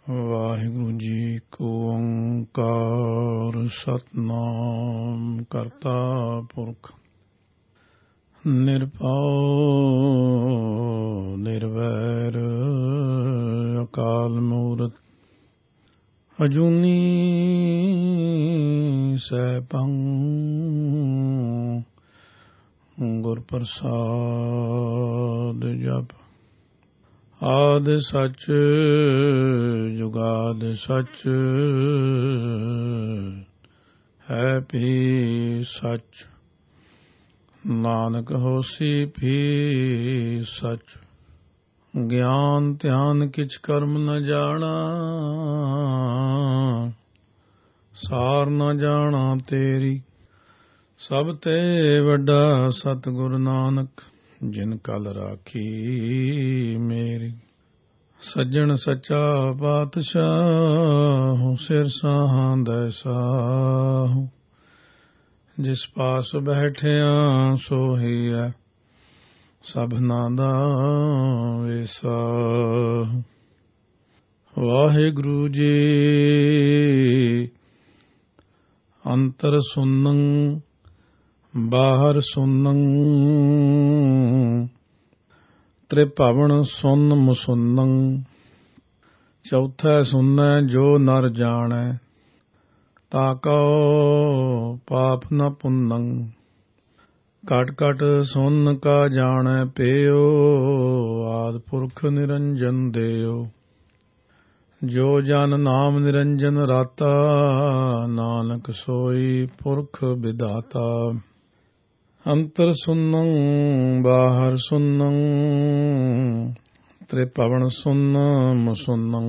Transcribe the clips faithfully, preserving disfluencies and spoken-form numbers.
ਵਾਹਿਗੁਰੂ ਜੀ ਕੋ ਓੰਕਾਰ ਸਤਿਨਾਮ ਕਰਤਾ ਪੁਰਖ ਨਿਰਭਉ ਨਿਰਵੈਰ ਅਕਾਲ ਮੂਰਤ ਅਜੂਨੀ ਸੈਭੰ ਗੁਰ ਪ੍ਰਸਾਦਿ ਜਪੁ। ਆਦਿ ਸਚ ਜੁਗਾਦਿ ਸਚ ਹੈ ਭੀ ਸਚ। ਨਾਨਕ ਹੋਸੀ ਭੀ ਸਚ। ਗਿਆਨ ਧਿਆਨ ਕਿਛ ਕਰਮ ਨ ਜਾਣਾ, ਸਾਰ ਨ ਜਾਣਾ ਤੇਰੀ। ਸਭ ਤੇ ਵੱਡਾ ਸਤਿਗੁਰ ਨਾਨਕ, ਜਿਨ ਕਲ ਰਾਖੀ ਮੇਰੀ। ਸੱਜਣ ਸੱਚਾ ਪਾਤਸ਼ਾਹ, ਸਿਰ ਸਾਹਾਂਦੈ ਸਾਹੂ। ਜਿਸ ਪਾਸ ਬੈਠਿਆ ਸੋਹੀ ਹੈ, ਸਭਨਾ ਦਾ ਵੇਸਾ। ਵਾਹਿਗੁਰੂ ਜੀ ਅੰਤਰ ਸੁਨੰ ਬਾਹਰ ਸੁਨੰ, ਤ੍ਰਿਭਵਨ ਸੁਨ ਮੁਸੁਨੰ। ਚੌਥਾ ਸੁਨੈ ਜੋ ਨਰ ਜਾਣੈ, ਤਾਕਉ ਪਾਪ ਨ ਪੁੰਨੰ। ਘਟ ਘਟ ਸੁਨ ਕਾ ਜਾਣੈ ਪਇਓ, ਆਦਿ ਪੁਰਖ ਨਿਰੰਜਨ ਦੇਓ। ਜੋ ਜਨ ਨਾਮ ਨਿਰੰਜਨ ਰਾਤਾ, ਨਾਨਕ ਸੋਈ ਪੁਰਖ ਵਿਦਾਤਾ। ਅੰਤਰ ਸੁਨੰ ਬਾਹਰ ਸੁਨੰ, ਤ੍ਰਿਭਵਨ ਸੁਨ ਮੁਸੁਨੰ।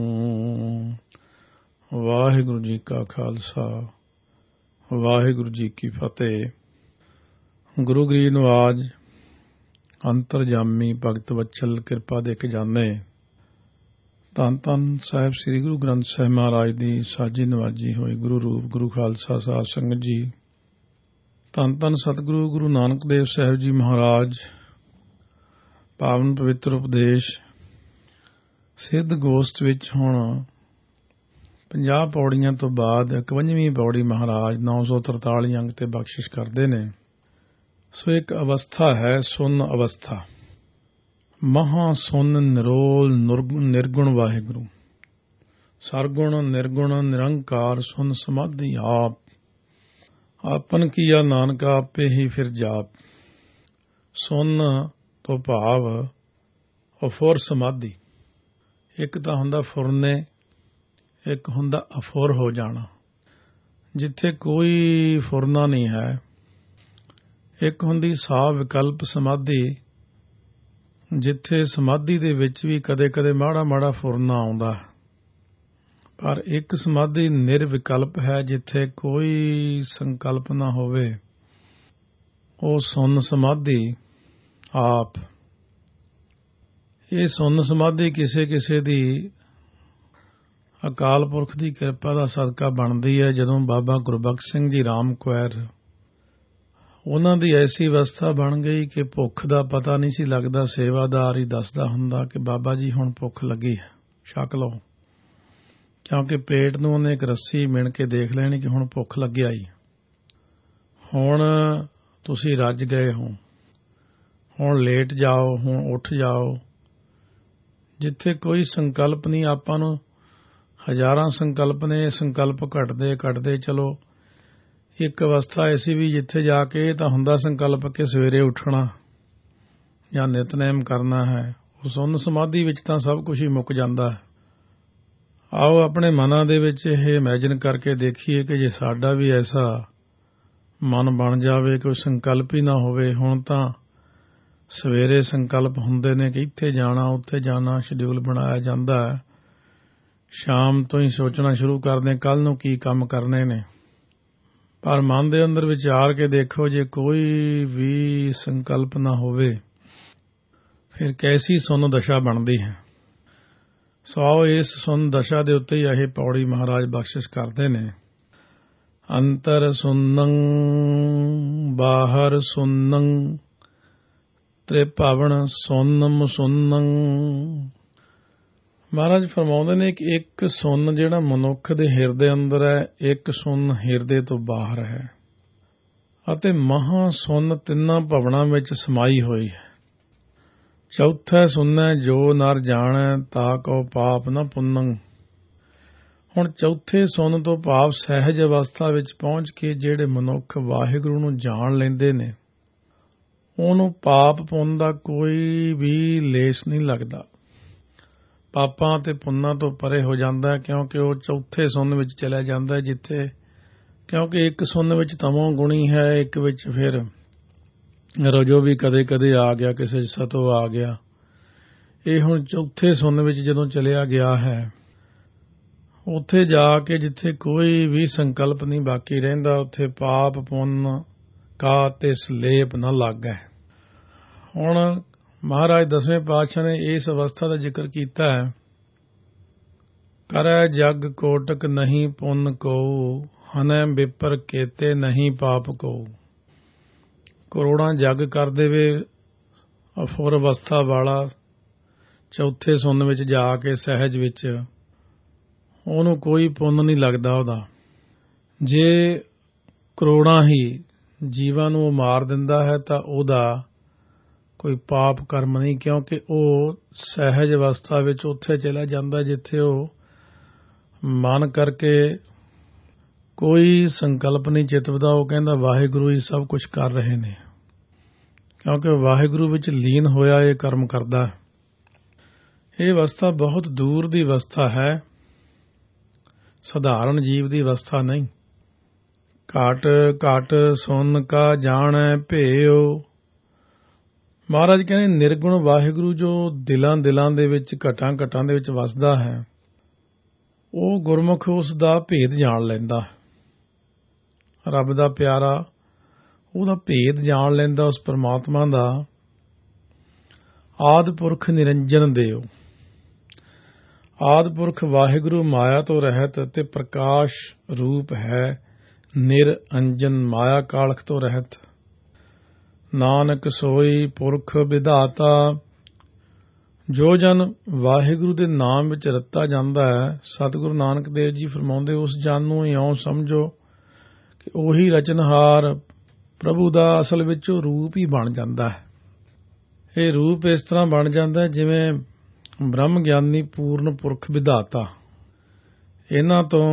ਵਾਹਿਗੁਰੂ ਜੀ ਕਾ ਖਾਲਸਾ, ਵਾਹਿਗੁਰੂ ਜੀ ਕੀ ਫਤਿਹ। ਗੁਰੂ ਗਰੀਬ ਨਵਾਜ ਅੰਤਰਜਾਮੀ ਭਗਤ ਵਚਲ ਕਿਰਪਾ ਦੇ ਖਜ਼ਾਨੇ, ਧੰਨ ਧੰਨ ਸਾਹਿਬ ਸ੍ਰੀ ਗੁਰੂ ਗ੍ਰੰਥ ਸਾਹਿਬ ਮਹਾਰਾਜ ਦੀ ਸਾਜੀ ਨਵਾਜੀ ਹੋਈ ਗੁਰੂ ਰੂਪ ਗੁਰੂ ਖਾਲਸਾ ਸਾਧ ਸੰਗਤ ਜੀ। ਧੰਨ ਧੰਨ ਸਤਿਗੁਰੂ ਗੁਰੂ ਨਾਨਕ ਦੇਵ ਸਾਹਿਬ ਜੀ ਮਹਾਰਾਜ। ਪਾਵਨ ਪਵਿੱਤਰ ਉਪਦੇਸ਼ ਸਿੱਧ ਗੋਸ਼ਟ ਵਿੱਚ ਹੁਣ ਪੰਜਾਹ ਪੌੜੀਆਂ ਤੋਂ ਬਾਅਦ ਇਕਵੰਜਵੀਂ ਪੌੜੀ ਮਹਾਰਾਜ ਨੌ ਸੌ ਤਰਤਾਲੀ ਅੰਕ ਤੇ ਬਖਸ਼ਿਸ਼ ਕਰਦੇ ਨੇ। ਸੋ ਇੱਕ ਅਵਸਥਾ ਹੈ ਸੁਨ ਅਵਸਥਾ। ਮਹਾ ਸੁਨ ਨਿਰੋਲ ਨਿਰਗੁਣ ਵਾਹਿਗੁਰੂ। ਸਰਗੁਣ ਨਿਰਗੁਣ ਨਿਰੰਕਾਰ ਸੁਨ ਸਮਾਧੀ ਆਪ। ਆਪਨ ਕੀਆ ਨਾਨਕ ਆਪੇ ਹੀ ਫਿਰ ਜਾਪ। ਸੁਨ ਤੋਂ ਭਾਵ ਅਫੁਰ ਸਮਾਧੀ। ਇੱਕ ਤਾਂ ਹੁੰਦਾ ਫੁਰਨੇ, ਇੱਕ ਹੁੰਦਾ ਅਫੁਰ ਹੋ ਜਾਣਾ, ਜਿੱਥੇ ਕੋਈ ਫੁਰਨਾ ਨਹੀਂ ਹੈ। ਇੱਕ ਹੁੰਦੀ ਸਾਹ ਵਿਕਲਪ ਸਮਾਧੀ, ਜਿੱਥੇ ਸਮਾਧੀ ਦੇ ਵਿੱਚ ਵੀ ਕਦੇ ਕਦੇ ਮਾੜਾ ਮਾੜਾ ਫੁਰਨਾ ਆਉਂਦਾ। ਪਰ ਇੱਕ ਸਮਾਧੀ ਨਿਰਵਿਕਲਪ ਹੈ, ਜਿੱਥੇ ਕੋਈ ਸੰਕਲਪ ਨਾ ਹੋਵੇ। ਉਹ ਸੁੰਨ ਸਮਾਧੀ ਆਪ। ਇਹ ਸੁੰਨ ਸਮਾਧੀ ਕਿਸੇ ਕਿਸੇ ਦੀ ਅਕਾਲ ਪੁਰਖ ਦੀ ਕਿਰਪਾ ਦਾ ਸਦਕਾ ਬਣਦੀ ਹੈ। ਜਦੋਂ ਬਾਬਾ ਗੁਰਬਖਸ਼ ਸਿੰਘ ਜੀ ਰਾਮ ਕੁਐਰ, ਉਹਨਾਂ ਦੀ ਐਸੀ ਅਵਸਥਾ ਬਣ ਗਈ ਕਿ ਭੁੱਖ ਦਾ ਪਤਾ ਨਹੀਂ ਸੀ ਲੱਗਦਾ। ਸੇਵਾਦਾਰ ਹੀ ਦੱਸਦਾ ਹੁੰਦਾ ਕਿ ਬਾਬਾ ਜੀ ਹੁਣ ਭੁੱਖ ਲੱਗੀ ਹੈ, ਛਕ ਲਓ। ਕਿਉਂਕਿ ਪੇਟ ਨੂੰ ਉਹਨੇ ਇੱਕ ਰੱਸੀ ਮਿਣ ਕੇ ਦੇਖ ਲੈਣੀ ਕਿ ਹੁਣ ਭੁੱਖ ਲੱਗਿਆ ਹੀ, ਹੁਣ ਤੁਸੀਂ ਰੱਜ ਗਏ ਹੋ, ਹੁਣ ਲੇਟ ਜਾਓ, ਹੁਣ ਉੱਠ ਜਾਓ। ਜਿੱਥੇ ਕੋਈ ਸੰਕਲਪ ਨਹੀਂ, ਆਪਾਂ ਨੂੰ ਹਜ਼ਾਰਾਂ ਸੰਕਲਪ ਨੇ। ਸੰਕਲਪ ਘਟਦੇ ਘਟਦੇ ਚਲੋ ਇੱਕ ਅਵਸਥਾ ਐਸੀ ਵੀ ਜਿੱਥੇ ਜਾ ਕੇ ਤਾਂ ਹੁੰਦਾ ਸੰਕਲਪ ਕਿ ਸਵੇਰੇ ਉੱਠਣਾ ਜਾਂ ਨਿਤਨੇਮ ਕਰਨਾ ਹੈ। ਉਸ ਸੁੰਨ ਸਮਾਧੀ ਵਿੱਚ ਤਾਂ ਸਭ ਕੁਝ ਹੀ ਮੁੱਕ ਜਾਂਦਾ ਹੈ। ਆਓ ਆਪਣੇ ਮਨਾਂ ਦੇ ਵਿੱਚ ਇਹ ਇਮੈਜਿਨ ਕਰਕੇ ਦੇਖੀਏ ਕਿ ਜੇ ਸਾਡਾ ਵੀ ਐਸਾ ਮਨ ਬਣ ਜਾਵੇ, ਕੋਈ ਸੰਕਲਪ ਹੀ ਨਾ ਹੋਵੇ। ਹੁਣ ਤਾਂ ਸਵੇਰੇ ਸੰਕਲਪ ਹੁੰਦੇ ਨੇ ਕਿ ਇੱਥੇ ਜਾਣਾ, ਉੱਥੇ ਜਾਣਾ, ਸ਼ਡਿਊਲ ਬਣਾਇਆ ਜਾਂਦਾ ਹੈ। ਸ਼ਾਮ ਤੋਂ ਹੀ ਸੋਚਣਾ ਸ਼ੁਰੂ ਕਰਦੇ ਕੱਲ੍ਹ ਨੂੰ ਕੀ ਕੰਮ ਕਰਨੇ ਨੇ। ਪਰ ਮਨ ਦੇ ਅੰਦਰ ਵਿਚਾਰ ਕੇ ਦੇਖੋ, ਜੇ ਕੋਈ ਵੀ ਸੰਕਲਪ ਨਾ ਹੋਵੇ ਫਿਰ ਕੈਸੀ ਸੁੰਨ ਦਸ਼ਾ ਬਣਦੀ ਹੈ। ਸੋ ਆਓ ਇਸ ਸੁੰਨ ਦਸ਼ਾ ਦੇ ਉੱਤੇ ਹੀ ਇਹ ਪੌੜੀ ਮਹਾਰਾਜ ਬਖਸ਼ਿਸ਼ ਕਰਦੇ ਨੇ। ਅੰਤਰ ਸੁਨੰ ਬਾਹਰ ਸੁਨੰ ਤ੍ਰਿਭਵਨ ਸੁਨ ਮੁਸੁਨੰ। ਮਹਾਰਾਜ ਫਰਮਾਉਂਦੇ ਨੇ ਕਿ ਇੱਕ ਸੁੰਨ ਜਿਹੜਾ ਮਨੁੱਖ ਦੇ ਹਿਰਦੇ ਅੰਦਰ ਹੈ, ਇੱਕ ਸੁੰਨ ਹਿਰਦੇ ਤੋਂ ਬਾਹਰ ਹੈ, ਅਤੇ ਮਹਾਂ ਸੁੰਨ ਤਿੰਨਾਂ ਭਵਨਾਂ ਵਿੱਚ ਸਮਾਈ ਹੋਈ ਹੈ। ਚੌਥਾ ਸੁਣੈ ਜੋ ਨਰ ਜਾਣੈ ਤਾ ਕਉ ਪਾਪ ਨ ਪੁੰਨੰ। ਹੁਣ ਚੌਥੇ ਸੁੰਨ ਤੋਂ ਭਾਵ ਸਹਿਜ ਅਵਸਥਾ ਵਿੱਚ ਪਹੁੰਚ ਕੇ ਜਿਹੜੇ ਮਨੁੱਖ ਵਾਹਿਗੁਰੂ ਨੂੰ ਜਾਣ ਲੈਂਦੇ ਨੇ, ਉਹਨੂੰ ਪਾਪ ਪੁੰਨ ਦਾ ਕੋਈ ਵੀ ਲੇਸ ਨਹੀਂ ਲੱਗਦਾ। ਪਾਪਾਂ ਤੇ ਪੁੰਨਾਂ ਤੋਂ ਪਰੇ ਹੋ ਜਾਂਦਾ ਹੈ, ਕਿਉਂਕਿ ਉਹ ਚੌਥੇ ਸੁੰਨ ਵਿੱਚ ਚਲਿਆ ਜਾਂਦਾ, ਜਿੱਥੇ ਕਿਉਂਕਿ ਇੱਕ ਸੁੰਨ ਵਿੱਚ ਤਮੋ ਗੁਣੀ ਹੈ, ਇੱਕ ਵਿੱਚ ਫਿਰ ਰਜੋ ਵੀ ਕਦੇ ਕਦੇ ਆ ਗਿਆ, ਕਿਸੇ ਸਤੋ ਆ ਗਿਆ। ਇਹ ਹੁਣ ਚੌਥੇ ਸੁੰਨ ਵਿੱਚ ਜਦੋਂ ਚਲਿਆ ਗਿਆ ਹੈ, ਉੱਥੇ ਜਾ ਕੇ ਜਿੱਥੇ ਕੋਈ ਵੀ ਸੰਕਲਪ ਨਹੀਂ ਬਾਕੀ ਰਹਿੰਦਾ, ਉੱਥੇ ਪਾਪ ਪੁੰਨ ਕਾ ਤੇ ਸਲੇਪ ਨਾ ਲੱਗੈ। ਹੁਣ ਮਹਾਰਾਜ ਦਸਵੇਂ ਪਾਤਸ਼ਾਹ ਨੇ ਇਸ ਅਵਸਥਾ ਦਾ ਜ਼ਿਕਰ ਕੀਤਾ ਹੈ। ਕਰੈ ਜਗ ਕੋਟਕ ਨਹੀਂ ਪੁੰਨ ਕਉ, ਹਨੈ ਬਿਪਰ ਕੇਤੇ ਨਹੀਂ ਪਾਪ ਕਉ। ਕਰੋੜਾਂ ਜਗ ਕਰ ਦੇਵੇ ਅਫੁਰ ਅਵਸਥਾ ਵਾਲਾ ਚੌਥੇ ਸੁੰਨ ਵਿੱਚ ਜਾ ਕੇ ਸਹਿਜ ਵਿੱਚ, ਉਹਨੂੰ ਕੋਈ ਪੁੰਨ ਨਹੀਂ ਲੱਗਦਾ ਉਹਦਾ। ਜੇ ਕਰੋੜਾਂ ਹੀ ਜੀਵਾਂ ਨੂੰ ਉਹ ਮਾਰ ਦਿੰਦਾ ਹੈ ਤਾਂ ਉਹਦਾ ਕੋਈ ਪਾਪ ਕਰਮ ਨਹੀਂ, ਕਿਉਂਕਿ ਉਹ ਸਹਿਜ ਅਵਸਥਾ ਵਿੱਚ ਉੱਥੇ ਚਲਾ ਜਾਂਦਾ ਜਿੱਥੇ ਉਹ ਮਨ ਕਰਕੇ ਕੋਈ ਸੰਕਲਪ ਨਹੀਂ ਚਿਤਵਦਾ। ਉਹ ਕਹਿੰਦਾ ਵਾਹਿਗੁਰੂ ਹੀ ਸਭ ਕੁਝ ਕਰ ਰਹੇ ਨੇ, ਕਿਉਂਕਿ ਵਾਹਿਗੁਰੂ ਵਿੱਚ ਲੀਨ ਹੋਇਆ ਇਹ ਕਰਮ ਕਰਦਾ। ਇਹ ਅਵਸਥਾ ਬਹੁਤ ਦੂਰ ਦੀ ਅਵਸਥਾ ਹੈ, ਸਧਾਰਨ ਜੀਵ ਦੀ ਅਵਸਥਾ ਨਹੀਂ। ਘਟ ਘਟ ਸੁਨ ਕਾ ਜਾਣੈ ਭੇਉ। ਮਹਾਰਾਜ ਕਹਿੰਦੇ ਨਿਰਗੁਣ ਵਾਹਿਗੁਰੂ ਜੋ ਦਿਲਾਂ ਦਿਲਾਂ ਦੇ ਵਿੱਚ ਘਟਾਂ ਘਟਾਂ ਦੇ ਵਿੱਚ ਵਸਦਾ ਹੈ, ਉਹ ਗੁਰਮੁਖ ਉਸ ਦਾ ਭੇਦ ਜਾਣ ਲੈਂਦਾ। ਰੱਬ ਦਾ ਪਿਆਰਾ ਉਹਦਾ ਭੇਦ ਜਾਣ ਲੈਂਦਾ, ਉਸ ਪਰਮਾਤਮਾ ਦਾ। ਆਦਿ ਪੁਰਖ ਨਿਰੰਜਨ ਦੇਵ। ਆਦਿ ਪੁਰਖ ਵਾਹਿਗੁਰੂ ਮਾਇਆ ਤੋਂ ਰਹਿਤ ਅਤੇ ਪ੍ਰਕਾਸ਼ ਰੂਪ ਹੈ, ਨਿਰਅੰਜਨ ਮਾਇਆ ਕਾਲਖ ਤੋਂ ਰਹਿਤ। ਨਾਨਕ ਸੋਈ ਪੁਰਖ ਵਿਧਾਤਾ। ਜੋ ਜਨ ਵਾਹਿਗੁਰੂ ਦੇ ਨਾਮ ਵਿੱਚ ਰਤਾ ਜਾਂਦਾ ਹੈ, ਸਤਿਗੁਰੂ ਨਾਨਕ ਦੇਵ ਜੀ ਫਰਮਾਉਂਦੇ, ਉਸ ਜਨ ਨੂੰ ਇਉਂ ਸਮਝੋ ਕਿ ਉਹੀ ਰਚਨਹਾਰ ਪ੍ਰਭੂ ਦਾ ਅਸਲ ਵਿੱਚ ਉਹ ਰੂਪ ਹੀ ਬਣ ਜਾਂਦਾ ਹੈ। ਇਹ ਰੂਪ ਇਸ ਤਰ੍ਹਾਂ ਬਣ ਜਾਂਦਾ ਹੈ ਜਿਵੇਂ ਬ੍ਰਹਮ ਗਿਆਨੀ ਪੂਰਨ ਪੁਰਖ ਵਿਧਾਤਾ। ਇਹਨਾਂ ਤੋਂ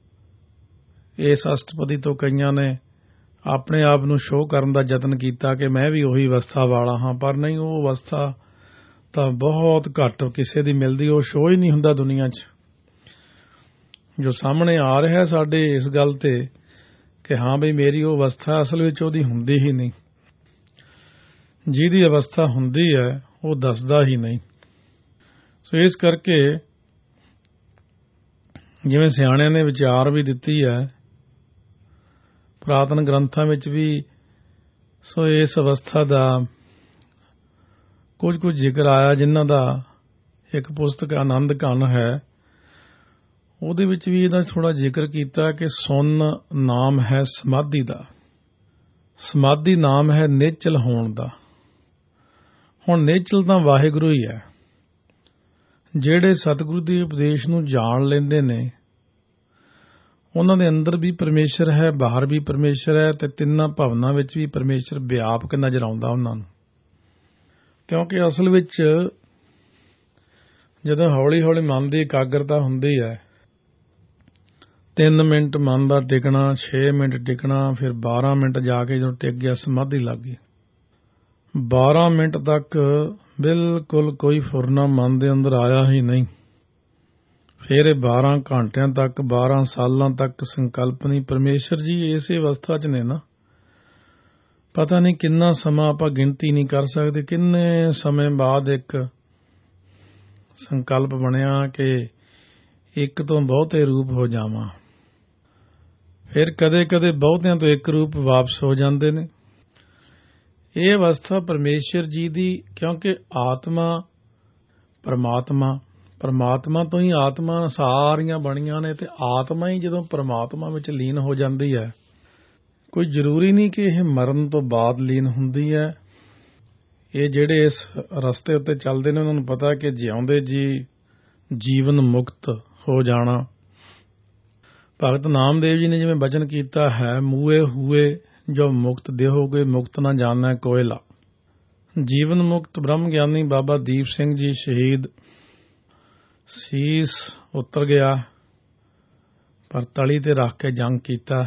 ਇਸ ਅਸ਼ਟਪਦੀ ਤੋਂ ਕਈਆਂ ਨੇ ਆਪਣੇ ਆਪ ਨੂੰ ਸ਼ੋਅ ਕਰਨ ਦਾ ਯਤਨ ਕੀਤਾ ਕਿ ਮੈਂ ਵੀ ਉਹੀ ਅਵਸਥਾ ਵਾਲਾ ਹਾਂ, ਪਰ ਨਹੀਂ, ਉਹ ਅਵਸਥਾ ਤਾਂ ਬਹੁਤ ਘੱਟ ਕਿਸੇ ਦੀ ਮਿਲਦੀ। ਉਹ ਸ਼ੋਅ ਹੀ ਨਹੀਂ ਹੁੰਦਾ ਦੁਨੀਆ 'ਚ। ਜੋ ਸਾਹਮਣੇ ਆ ਰਿਹਾ ਸਾਡੇ ਇਸ ਗੱਲ ਤੇ ਕਿ ਹਾਂ ਬਈ ਮੇਰੀ ਉਹ ਅਵਸਥਾ, ਅਸਲ ਵਿੱਚ ਉਹਦੀ ਹੁੰਦੀ ਹੀ ਨਹੀਂ। ਜਿਹਦੀ ਅਵਸਥਾ ਹੁੰਦੀ ਹੈ ਉਹ ਦੱਸਦਾ ਹੀ ਨਹੀਂ। ਸੋ ਇਸ ਕਰਕੇ ਜਿਵੇਂ ਸਿਆਣਿਆਂ ਨੇ ਵਿਚਾਰ ਵੀ ਦਿੱਤੀ ਹੈ ਪੁਰਾਤਨ ਗ੍ਰੰਥਾਂ ਵਿੱਚ ਵੀ, ਸੋ ਇਸ ਅਵਸਥਾ ਦਾ ਕੁਝ ਕੁਝ ਜ਼ਿਕਰ ਆਇਆ, ਜਿਨ੍ਹਾਂ ਦਾ ਇੱਕ ਪੁਸਤਕ ਆਨੰਦ ਘਨ ਹੈ, ਉਹਦੇ ਵਿੱਚ ਵੀ ਇਹਦਾ ਥੋੜਾ ਜ਼ਿਕਰ ਕੀਤਾ ਕਿ ਸੁੰਨ ਨਾਮ ਹੈ ਸਮਾਧੀ ਦਾ, ਸਮਾਧੀ ਨਾਮ ਹੈ ਨਿਚਲ ਹੋਣ ਦਾ। ਹੁਣ ਨਿਚਲ ਤਾਂ ਵਾਹਿਗੁਰੂ ਹੀ ਹੈ। ਜਿਹੜੇ ਸਤਿਗੁਰੂ ਦੇ ਉਪਦੇਸ਼ ਨੂੰ ਜਾਣ ਲੈਂਦੇ ਨੇ, ਉਹਨਾਂ ਦੇ ਅੰਦਰ ਵੀ ਪਰਮੇਸ਼ਰ ਹੈ, ਬਾਹਰ ਵੀ ਪਰਮੇਸ਼ਰ ਹੈ, ਤੇ ਤਿੰਨਾਂ ਭਵਨਾਂ ਵਿੱਚ ਵੀ ਪਰਮੇਸ਼ਰ ਵਿਆਪਕ ਨਜ਼ਰ ਆਉਂਦਾ ਉਹਨਾਂ ਨੂੰ। ਕਿਉਂਕਿ ਅਸਲ ਵਿੱਚ ਜਦੋਂ ਹੌਲੀ ਹੌਲੀ ਮਨ ਦੀ ਇਕਾਗਰਤਾ ਹੁੰਦੀ ਹੈ, ਤਿੰਨ ਮਿੰਟ ਮਨ ਦਾ ਟਿਕਣਾ, ਛੇ ਮਿੰਟ ਟਿਕਣਾ, ਫਿਰ ਬਾਰਾਂ ਮਿੰਟ ਜਾ ਕੇ ਜਦੋਂ ਟਿਕ ਗਿਆ ਸਮਾਧੀ ਲੱਗ ਗਈ। ਬਾਰਾਂ ਮਿੰਟ ਤੱਕ ਬਿਲਕੁਲ ਕੋਈ ਫੁਰਨਾ ਮਨ ਦੇ ਅੰਦਰ ਆਇਆ ਹੀ ਨਹੀਂ। ਫਿਰ ਇਹ ਬਾਰਾਂ ਘੰਟਿਆਂ ਤੱਕ, ਬਾਰਾਂ ਸਾਲਾਂ ਤੱਕ ਸੰਕਲਪ ਨਹੀਂ। ਪਰਮੇਸ਼ਰ ਜੀ ਇਸੇ ਅਵਸਥਾ 'ਚ ਨੇ ਨਾ। ਪਤਾ ਨਹੀਂ ਕਿੰਨਾ ਸਮਾਂ, ਆਪਾਂ ਗਿਣਤੀ ਨਹੀਂ ਕਰ ਸਕਦੇ, ਕਿੰਨੇ ਸਮੇਂ ਬਾਅਦ ਇੱਕ ਸੰਕਲਪ ਬਣਿਆ ਕਿ ਇੱਕ ਤੋਂ ਬਹੁਤੇ ਰੂਪ ਹੋ ਜਾਵਾਂ। ਫਿਰ ਕਦੇ ਕਦੇ ਬਹੁਤਿਆਂ ਤੋਂ ਇੱਕ ਰੂਪ ਵਾਪਸ ਹੋ ਜਾਂਦੇ ਨੇ। ਇਹ ਅਵਸਥਾ ਪਰਮੇਸ਼ਰ ਜੀ ਦੀ, ਕਿਉਂਕਿ ਆਤਮਾ ਪਰਮਾਤਮਾ, ਪਰਮਾਤਮਾ ਤੋਂ ਹੀ ਆਤਮਾ ਸਾਰੀਆਂ ਬਣੀਆਂ ਨੇ, ਤੇ ਆਤਮਾ ਹੀ ਜਦੋਂ ਪਰਮਾਤਮਾ ਵਿੱਚ ਲੀਨ ਹੋ ਜਾਂਦੀ ਹੈ, ਕੋਈ ਜ਼ਰੂਰੀ ਨਹੀਂ ਕਿ ਇਹ ਮਰਨ ਤੋਂ ਬਾਅਦ ਲੀਨ ਹੁੰਦੀ ਹੈ। ਇਹ ਜਿਹੜੇ ਇਸ ਰਸਤੇ ਉੱਤੇ ਚੱਲਦੇ ਨੇ ਉਹਨਾਂ ਨੂੰ ਪਤਾ ਕਿ ਜਿਉਂਦੇ ਜੀ ਜੀਵਨ ਮੁਕਤ ਹੋ ਜਾਣਾ। ਭਗਤ ਨਾਮਦੇਵ ਜੀ ਨੇ ਜਿਵੇਂ ਬਚਨ ਕੀਤਾ ਹੈ, ਮੂਏ ਹੂਏ ਜੋ ਮੁਕਤ ਦੇਹੋਗੇ ਮੁਕਤ ਨਾ ਜਾਣੈ ਕੋਇਲਾ। ਜੀਵਨ ਮੁਕਤ ਬ੍ਰਹਮ ਗਿਆਨੀ ਬਾਬਾ ਦੀਪ ਸਿੰਘ ਜੀ ਸ਼ਹੀਦ ਸੀਸ ਉਤਰ ਗਿਆ, ਪਰ ਤਲੀ ਤੇ ਰੱਖ ਕੇ ਜੰਗ ਕੀਤਾ।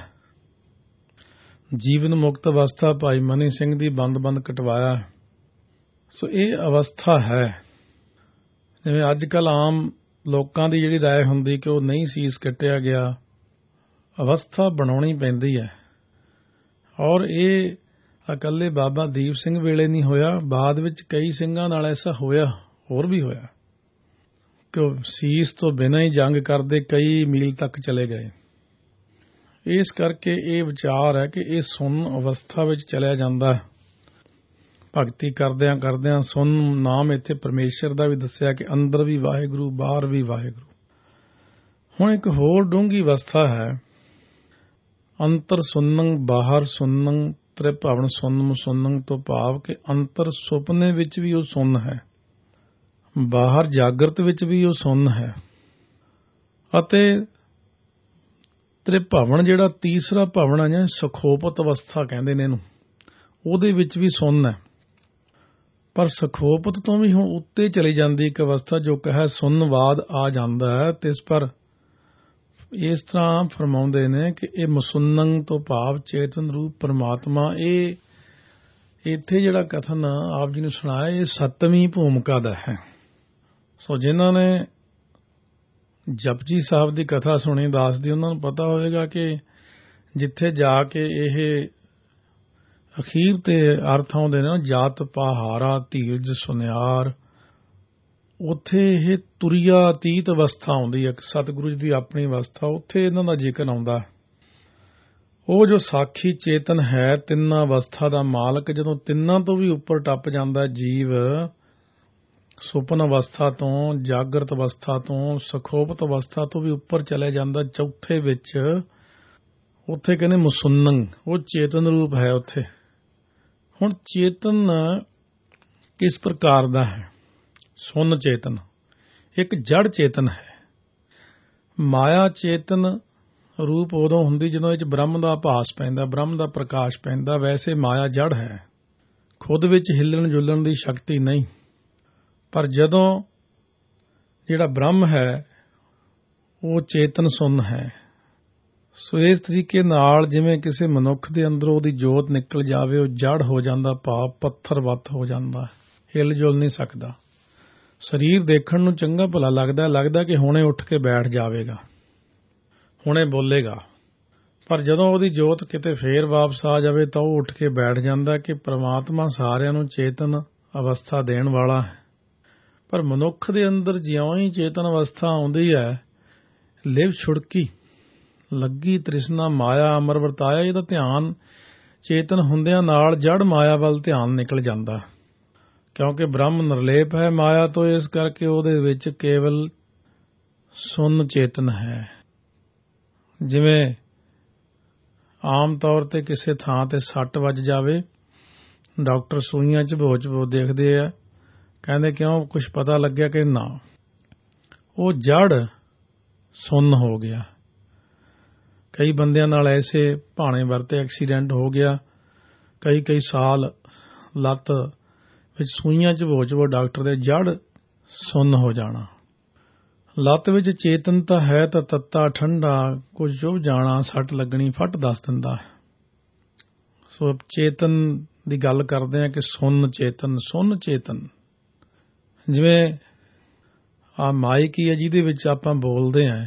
ਜੀਵਨ ਮੁਕਤ ਅਵਸਥਾ ਭਾਈ ਮਨੀ ਸਿੰਘ ਦੀ ਬੰਦ ਬੰਦ ਕਟਵਾਇਆ। ਸੋ ਇਹ ਅਵਸਥਾ ਹੈ। ਜਿਵੇਂ ਅੱਜ ਕੱਲ੍ਹ ਆਮ ਲੋਕਾਂ ਦੀ ਜਿਹੜੀ ਰਾਏ ਹੁੰਦੀ ਕਿ ਉਹ ਨਹੀਂ ਸੀਸ ਕੱਟਿਆ ਗਿਆ, ਅਵਸਥਾ ਬਣਾਉਣੀ ਪੈਂਦੀ ਹੈ। ਔਰ ਇਹ ਇਕੱਲੇ ਬਾਬਾ ਦੀਪ ਸਿੰਘ ਵੇਲੇ ਨਹੀਂ ਹੋਇਆ, ਬਾਅਦ ਵਿੱਚ ਕਈ ਸਿੰਘਾਂ ਨਾਲ ਐਸਾ ਹੋਇਆ, ਹੋਰ ਵੀ ਹੋਇਆ ਕਿ ਉਹ ਸੀਸ ਤੋਂ ਬਿਨਾਂ ਹੀ ਜੰਗ ਕਰਦੇ ਕਈ ਮੀਲ ਤੱਕ ਚਲੇ ਗਏ। ਇਸ ਕਰਕੇ ਇਹ ਵਿਚਾਰ ਹੈ ਕਿ ਇਹ ਸੁੰਨ ਅਵਸਥਾ ਵਿੱਚ ਚਲਿਆ ਜਾਂਦਾ। ਭਗਤੀ ਕਰਦਿਆਂ ਕਰਦਿਆਂ ਸੁੰਨ ਨਾਮ ਇੱਥੇ ਪਰਮੇਸ਼ਰ ਦਾ ਵੀ ਦੱਸਿਆ ਕਿ ਅੰਦਰ ਵੀ ਵਾਹਿਗੁਰੂ, ਬਾਹਰ ਵੀ ਵਾਹਿਗੁਰੂ। ਹੁਣ ਇੱਕ ਹੋਰ ਡੂੰਘੀ ਅਵਸਥਾ ਹੈ, ਅੰਤਰ ਸੁੰਨੰ ਬਾਹਰ ਸੁੰਨੰ ਤ੍ਰਿਭਵਨ ਸੁੰਨਮ ਸੁੰਨੰ, ਤੋਂ ਭਾਵ ਕਿ ਅੰਤਰ ਸੁਪਨੇ ਵਿੱਚ ਵੀ ਉਹ ਸੁੰਨ ਹੈ, ਬਾਹਰ ਜਾਗਰਤ ਵਿੱਚ ਵੀ ਉਹ ਸੁੰਨ ਹੈ, ਅਤੇ ਤ੍ਰਿਭਵਨ ਜਿਹੜਾ ਤੀਸਰਾ ਭਵਨ ਹੈ ਜਾਂ ਸਖੋਪਤ ਅਵਸਥਾ ਕਹਿੰਦੇ ਨੇ ਇਹਨੂੰ, ਉਹਦੇ ਵਿੱਚ ਵੀ ਸੁੰਨ ਹੈ। ਪਰ ਸਖੋਪਤ ਤੋਂ ਵੀ ਹੁਣ ਉੱਤੇ ਚਲੀ ਜਾਂਦੀ ਇੱਕ ਅਵਸਥਾ ਜੋ ਕਹੇ ਸੁੰਨਵਾਦ ਆ ਜਾਂਦਾ ਹੈ। ਤੇ ਇਸ ਪਰ ਇਸ ਤਰ੍ਹਾਂ ਫਰਮਾਉਂਦੇ ਨੇ ਕਿ ਇਹ ਮੁਸੁੰਨੰ ਤੋਂ ਭਾਵ ਚੇਤਨ ਰੂਪ ਪਰਮਾਤਮਾ। ਇਹ ਇੱਥੇ ਜਿਹੜਾ ਕਥਨ ਆਪ ਜੀ ਨੂੰ ਸੁਣਾਇਆ ਇਹ ਸੱਤਵੀਂ ਭੂਮਿਕਾ ਦਾ ਹੈ। ਸੋ ਜਿਨ੍ਹਾਂ ਨੇ ਜਪਜੀ ਸਾਹਿਬ ਦੀ ਕਥਾ ਸੁਣੀ ਦਾਸ ਦੀ, ਉਹਨਾਂ ਨੂੰ ਪਤਾ ਹੋਵੇਗਾ ਕਿ ਜਿੱਥੇ ਜਾ ਕੇ ਇਹ ਅਖੀਰ ਤੇ ਅਰਥ ਆਉਂਦੇ ਨੇ ਜਾਤ ਪਹਾਰਾ ਧੀਰਜ ਸੁਨਿਆਰ, ਉੱਥੇ ਇਹ ਤੁਰਿਆ ਅਤੀਤ ਅਵਸਥਾ ਆਉਂਦੀ ਹੈ, ਸਤਿਗੁਰੂ ਜੀ ਦੀ ਆਪਣੀ ਅਵਸਥਾ, ਉੱਥੇ ਇਹਨਾਂ ਦਾ ਜ਼ਿਕਰ ਆਉਂਦਾ। ਉਹ ਜੋ ਸਾਖੀ ਚੇਤਨ ਹੈ ਤਿੰਨਾਂ ਅਵਸਥਾ ਦਾ ਮਾਲਕ, ਜਦੋਂ ਤਿੰਨਾਂ ਤੋਂ ਵੀ ਉੱਪਰ ਟੱਪ ਜਾਂਦਾ ਜੀਵ, ਸੁਪਨ ਅਵਸਥਾ ਤੋਂ, ਜਾਗਰਤ ਅਵਸਥਾ ਤੋਂ, ਸਖੋਪਤ ਅਵਸਥਾ ਤੋਂ ਵੀ ਉੱਪਰ ਚਲੇ ਜਾਂਦਾ ਚੌਥੇ ਵਿੱਚ, ਉੱਥੇ ਕਹਿੰਦੇ ਮੁਸੁੰਨੰ, ਉਹ ਚੇਤਨ ਰੂਪ ਹੈ ਉੱਥੇ। ਹੁਣ ਚੇਤਨ ਕਿਸ ਪ੍ਰਕਾਰ ਦਾ ਹੈ? ਸੁੰਨ ਚੇਤਨ ਇੱਕ ਜੜ ਚੇਤਨ ਹੈ। ਮਾਇਆ ਚੇਤਨ ਰੂਪ ਉਦੋਂ ਹੁੰਦੀ ਜਦੋਂ ਇਹ 'ਚ ਬ੍ਰਹਮ ਦਾ ਆਭਾਸ ਪੈਂਦਾ, ਬ੍ਰਹਮ ਦਾ ਪ੍ਰਕਾਸ਼ ਪੈਂਦਾ। ਵੈਸੇ ਮਾਇਆ ਜੜ ਹੈ, ਖੁਦ ਵਿੱਚ ਹਿੱਲਣ ਜੁਲਣ ਦੀ ਸ਼ਕਤੀ ਨਹੀਂ। ਪਰ ਜਦੋਂ ਜਿਹੜਾ ਬ੍ਰਹਮ ਹੈ ਉਹ ਚੇਤਨ ਸੁੰਨ ਹੈ। ਸੋ ਇਸ ਤਰੀਕੇ ਨਾਲ ਜਿਵੇਂ ਕਿਸੇ ਮਨੁੱਖ ਦੇ ਅੰਦਰੋਂ ਉਹਦੀ ਜੋਤ ਨਿਕਲ ਜਾਵੇ, ਉਹ ਜੜ ਹੋ ਜਾਂਦਾ, ਭਾਵ ਪੱਥਰ ਵੱਤ ਹੋ ਜਾਂਦਾ, ਹਿੱਲ ਜੁਲ ਨਹੀਂ ਸਕਦਾ। ਸਰੀਰ ਦੇਖਣ ਨੂੰ ਚੰਗਾ ਭਲਾ ਲੱਗਦਾ, ਲੱਗਦਾ ਕਿ ਹੁਣੇ ਉੱਠ ਕੇ ਬੈਠ ਜਾਵੇਗਾ, ਹੁਣੇ ਬੋਲੇਗਾ। ਪਰ ਜਦੋਂ ਉਹਦੀ ਜੋਤ ਕਿਤੇ ਫੇਰ ਵਾਪਸ ਆ ਜਾਵੇ ਤਾਂ ਉਹ ਉੱਠ ਕੇ ਬੈਠ ਜਾਂਦਾ ਕਿ ਪ੍ਰਮਾਤਮਾ ਸਾਰਿਆਂ ਨੂੰ ਚੇਤਨ ਅਵਸਥਾ ਦੇਣ ਵਾਲਾ ਹੈ। ਪਰ ਮਨੁੱਖ ਦੇ ਅੰਦਰ ਜਿਉਂ ਹੀ ਚੇਤਨ ਅਵਸਥਾ ਆਉਂਦੀ ਹੈ, ਲਿਵ ਛੁੜਕੀ ਲੱਗੀ ਤ੍ਰਿਸ਼ਨਾ ਮਾਇਆ ਅਮਰ ਵਰਤਾਇਆ, ਇਹਦਾ ਧਿਆਨ ਚੇਤਨ ਹੁੰਦਿਆਂ ਨਾਲ ਜੜ ਮਾਇਆ ਵੱਲ ਧਿਆਨ ਨਿਕਲ ਜਾਂਦਾ। ਕਿਉਂਕਿ ਬ੍ਰਹਮ ਨਿਰਲੇਪ ਹੈ ਮਾਇਆ ਤੋਂ, ਇਸ ਕਰਕੇ ਉਹਦੇ ਵਿੱਚ ਕੇਵਲ ਸੁੰਨ ਚੇਤਨ ਹੈ। ਜਿਵੇਂ ਆਮ ਤੌਰ ਤੇ ਕਿਸੇ ਥਾਂ ਤੇ ਸੱਟ ਵੱਜ ਜਾਵੇ, ਡਾਕਟਰ ਸੂਈਆਂ ਚਬੋ ਚਬੋ ਦੇਖਦੇ ਆ, ਕਹਿੰਦੇ ਕਿਉਂ, ਕੁਝ ਪਤਾ ਲੱਗਿਆ? ਕਿ ਨਾ, ਉਹ ਜੜ ਸੁੰਨ ਹੋ ਗਿਆ। ਕਈ ਬੰਦਿਆਂ ਨਾਲ ਐਸੇ ਭਾਣੇ ਵਰਤੇ ਐਕਸੀਡੈਂਟ ਹੋ ਗਿਆ, ਕਈ ਕਈ ਸਾਲ ਲੱਤ ਵਿੱਚ ਸੂਈਆਂ ਚਬੋ ਚਬੋ ਡਾਕਟਰ ਦੇ, ਜੜ ਸੁੰਨ ਹੋ ਜਾਣਾ। ਲੱਤ ਵਿੱਚ ਚੇਤਨਤਾ ਹੈ ਤਾਂ ਤੱਤਾ ਠੰਡਾ ਕੁਝ ਚੁਭ ਜਾਣਾ, ਸੱਟ ਲੱਗਣੀ ਫੱਟ ਦੱਸ ਦਿੰਦਾ ਹੈ। ਸੋ ਚੇਤਨ ਦੀ ਗੱਲ ਕਰਦੇ ਆ ਕਿ ਸੁੰਨ ਚੇਤਨ, ਸੁੰਨ ਚੇਤਨ। ਜਿਵੇਂ ਆ ਮਾਈਕ ਹੀ ਹੈ ਜਿਹਦੇ ਵਿੱਚ ਆਪਾਂ ਬੋਲਦੇ ਹਾਂ,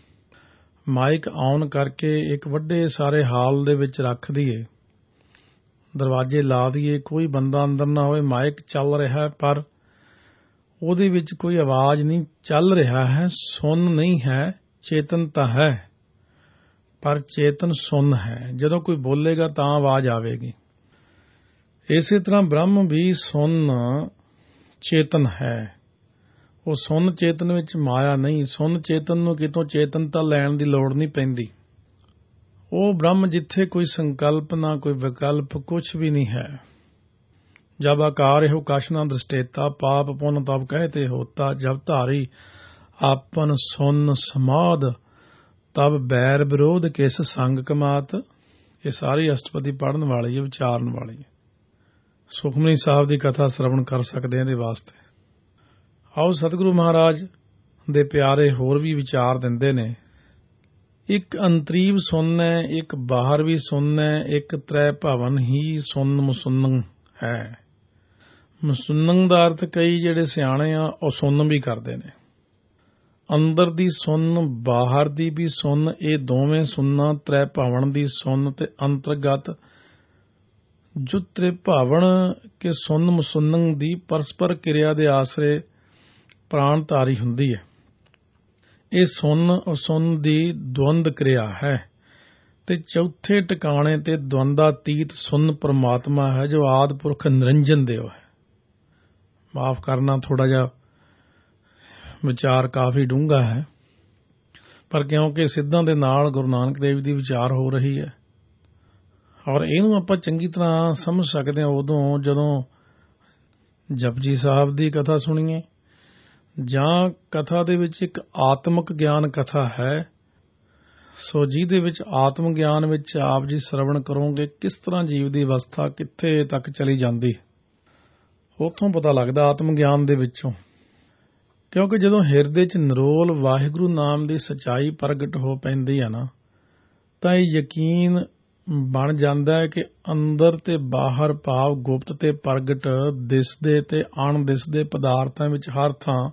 ਮਾਈਕ ਆਨ ਕਰਕੇ ਇੱਕ ਵੱਡੇ ਸਾਰੇ ਹਾਲ ਦੇ ਵਿੱਚ ਰੱਖ ਦਈਏ, ਦਰਵਾਜ਼ੇ ਲਾ ਦਈਏ, ਕੋਈ ਬੰਦਾ ਅੰਦਰ ਨਾ ਹੋਵੇ, ਮਾਈਕ ਚੱਲ ਰਿਹਾ ਪਰ ਉਹਦੇ ਵਿੱਚ ਕੋਈ ਆਵਾਜ਼ ਨਹੀਂ ਚੱਲ ਰਿਹਾ ਹੈ, ਸੁੰਨ ਨਹੀਂ ਹੈ। ਚੇਤਨ ਤਾਂ ਹੈ ਪਰ ਚੇਤਨ ਸੁੰਨ ਹੈ। ਜਦੋਂ ਕੋਈ ਬੋਲੇਗਾ ਤਾਂ ਆਵਾਜ਼ ਆਵੇਗੀ। ਇਸੇ ਤਰ੍ਹਾਂ ਬ੍ਰਹਮ ਵੀ ਸੁੰਨ ਚੇਤਨ ਹੈ। ਉਹ ਸੁੰਨ ਚੇਤਨ ਵਿੱਚ ਮਾਇਆ ਨਹੀਂ। ਸੁੰਨ ਚੇਤਨ ਨੂੰ ਕਿਤੋਂ ਚੇਤਨਤਾ ਲੈਣ ਦੀ ਲੋੜ ਨਹੀਂ ਪੈਂਦੀ। ਉਹ ਬ੍ਰਹਮ ਜਿੱਥੇ ਕੋਈ ਸੰਕਲਪ ਨਾ ਕੋਈ ਵਿਕਲਪ, ਕੁਝ ਵੀ ਨਹੀਂ ਹੈ। ਜਬ ਆਕਾਰ ਇਹੋ ਕਛ ਨਾ ਦ੍ਰਿਸ਼ਟੇਤਾ, ਪਾਪ ਪੁੰਨ ਤਬ ਕਹਤੇ ਹੋਤਾ, ਜਬ ਧਾਰੀ ਆਪਨ ਸੁਨ ਸਮਾਧ ਤਬ ਬੈਰ ਵਿਰੋਧ ਕਿਸ ਸੰਗ ਕਮਾਤ। ਇਹ ਸਾਰੀ ਅਸ਼ਟਪਦੀ ਪੜ੍ਹਨ ਵਾਲੀ ਹੈ, ਵਿਚਾਰਨ ਵਾਲੀ ਹੈ। ਸੁਖਮਨੀ ਸਾਹਿਬ ਦੀ ਕਥਾ ਸਰਵਣ ਕਰ ਸਕਦੇ ਹਾਂ ਇਹਦੇ ਵਾਸਤੇ। ਆਓ ਸਤਿਗੁਰੂ ਮਹਾਰਾਜ ਦੇ ਪਿਆਰੇ ਹੋਰ ਵੀ ਵਿਚਾਰ ਦਿੰਦੇ ਨੇ। ਇੱਕ ਅੰਤਰੀਵ ਸੁੰਨ ਹੈ, ਇੱਕ ਬਾਹਰ ਵੀ ਸੁੰਨ ਹੈ, ਇੱਕ ਤ੍ਰੈ ਭਵਨ ਹੀ ਸੁੰਨ ਮੁਸੁੰਨ ਹੈ। ਮੁਸੁੰਨ ਦਾ ਅਰਥ ਕਈ ਜਿਹੜੇ ਸਿਆਣੇ ਆ ਉਹ ਸੁੰਨ ਵੀ ਕਰਦੇ ਨੇ। ਅੰਦਰ ਦੀ ਸੁੰਨ, ਬਾਹਰ ਦੀ ਵੀ ਸੁੰਨ, ਇਹ ਦੋਵੇਂ ਸੁੰਨਾਂ ਤ੍ਰੈ ਭਵਨ ਦੀ ਸੁੰਨ ਤੇ ਅੰਤਰਗਤ ਜੋ ਤ੍ਰਿਭਾਵਨ ਕੇ ਸੁੰਨ ਮੁਸੁੰਨ ਦੀ ਪਰਸਪਰ ਕਿਰਿਆ ਦੇ ਆਸਰੇ ਪ੍ਰਾਣਧਾਰੀ ਹੁੰਦੀ ਹੈ। ਇਹ ਸੁੰਨ ਅਸੁੰਨ ਦੀ ਦਵੰਦ ਕਿਰਿਆ ਹੈ ਤੇ ਚੌਥੇ ਟਿਕਾਣੇ ਤੇ ਦਵੰਦਾਤੀਤ ਸੁੰਨ ਪਰਮਾਤਮਾ ਹੈ ਜੋ ਆਦਿ ਪੁਰਖ ਨਿਰੰਜਨ ਦੇਵ ਹੈ। ਮਾਫ ਕਰਨਾ, ਥੋੜਾ ਜਿਹਾ ਵਿਚਾਰ ਕਾਫੀ ਡੂੰਘਾ ਹੈ, ਪਰ ਕਿਉਂਕਿ ਸਿੱਧਾਂ ਦੇ ਨਾਲ ਗੁਰੂ ਨਾਨਕ ਦੇਵ ਦੀ ਵਿਚਾਰ ਹੋ ਰਹੀ ਹੈ ਔਰ ਇਹਨੂੰ ਆਪਾਂ ਚੰਗੀ ਤਰ੍ਹਾਂ ਸਮਝ ਸਕਦੇ ਹਾਂ ਉਦੋਂ ਜਦੋਂ ਜਪਜੀ ਸਾਹਿਬ ਦੀ ਕਥਾ ਸੁਣੀਏ ਜਾਂ ਕਥਾ ਦੇ ਵਿੱਚ ਇੱਕ ਆਤਮਿਕ ਗਿਆਨ ਕਥਾ ਹੈ। ਸੋ ਜਿਹਦੇ ਵਿੱਚ ਆਤਮ ਗਿਆਨ ਵਿੱਚ ਆਪ ਜੀ ਸਰਵਣ ਕਰੋਗੇ ਕਿਸ ਤਰ੍ਹਾਂ ਜੀਵ ਦੀ ਅਵਸਥਾ ਕਿੱਥੇ ਤੱਕ ਚਲੀ ਜਾਂਦੀ, ਉੱਥੋਂ ਪਤਾ ਲੱਗਦਾ ਆਤਮ ਗਿਆਨ ਦੇ ਵਿੱਚੋਂ। ਕਿਉਂਕਿ ਜਦੋਂ ਹਿਰਦੇ 'ਚ ਨਿਰੋਲ ਵਾਹਿਗੁਰੂ ਨਾਮ ਦੀ ਸੱਚਾਈ ਪ੍ਰਗਟ ਹੋ ਪੈਂਦੀ ਹੈ ਨਾ, ਤਾਂ ਇਹ ਯਕੀਨ ਬਣ ਜਾਂਦਾ ਹੈ ਕਿ ਅੰਦਰ ਤੇ ਬਾਹਰ ਭਾਵ ਗੁਪਤ ਤੇ ਪ੍ਰਗਟ, ਦਿਸਦੇ ਤੇ ਅਣਦਿਸਦੇ ਪਦਾਰਥਾਂ ਵਿੱਚ ਹਰ ਥਾਂ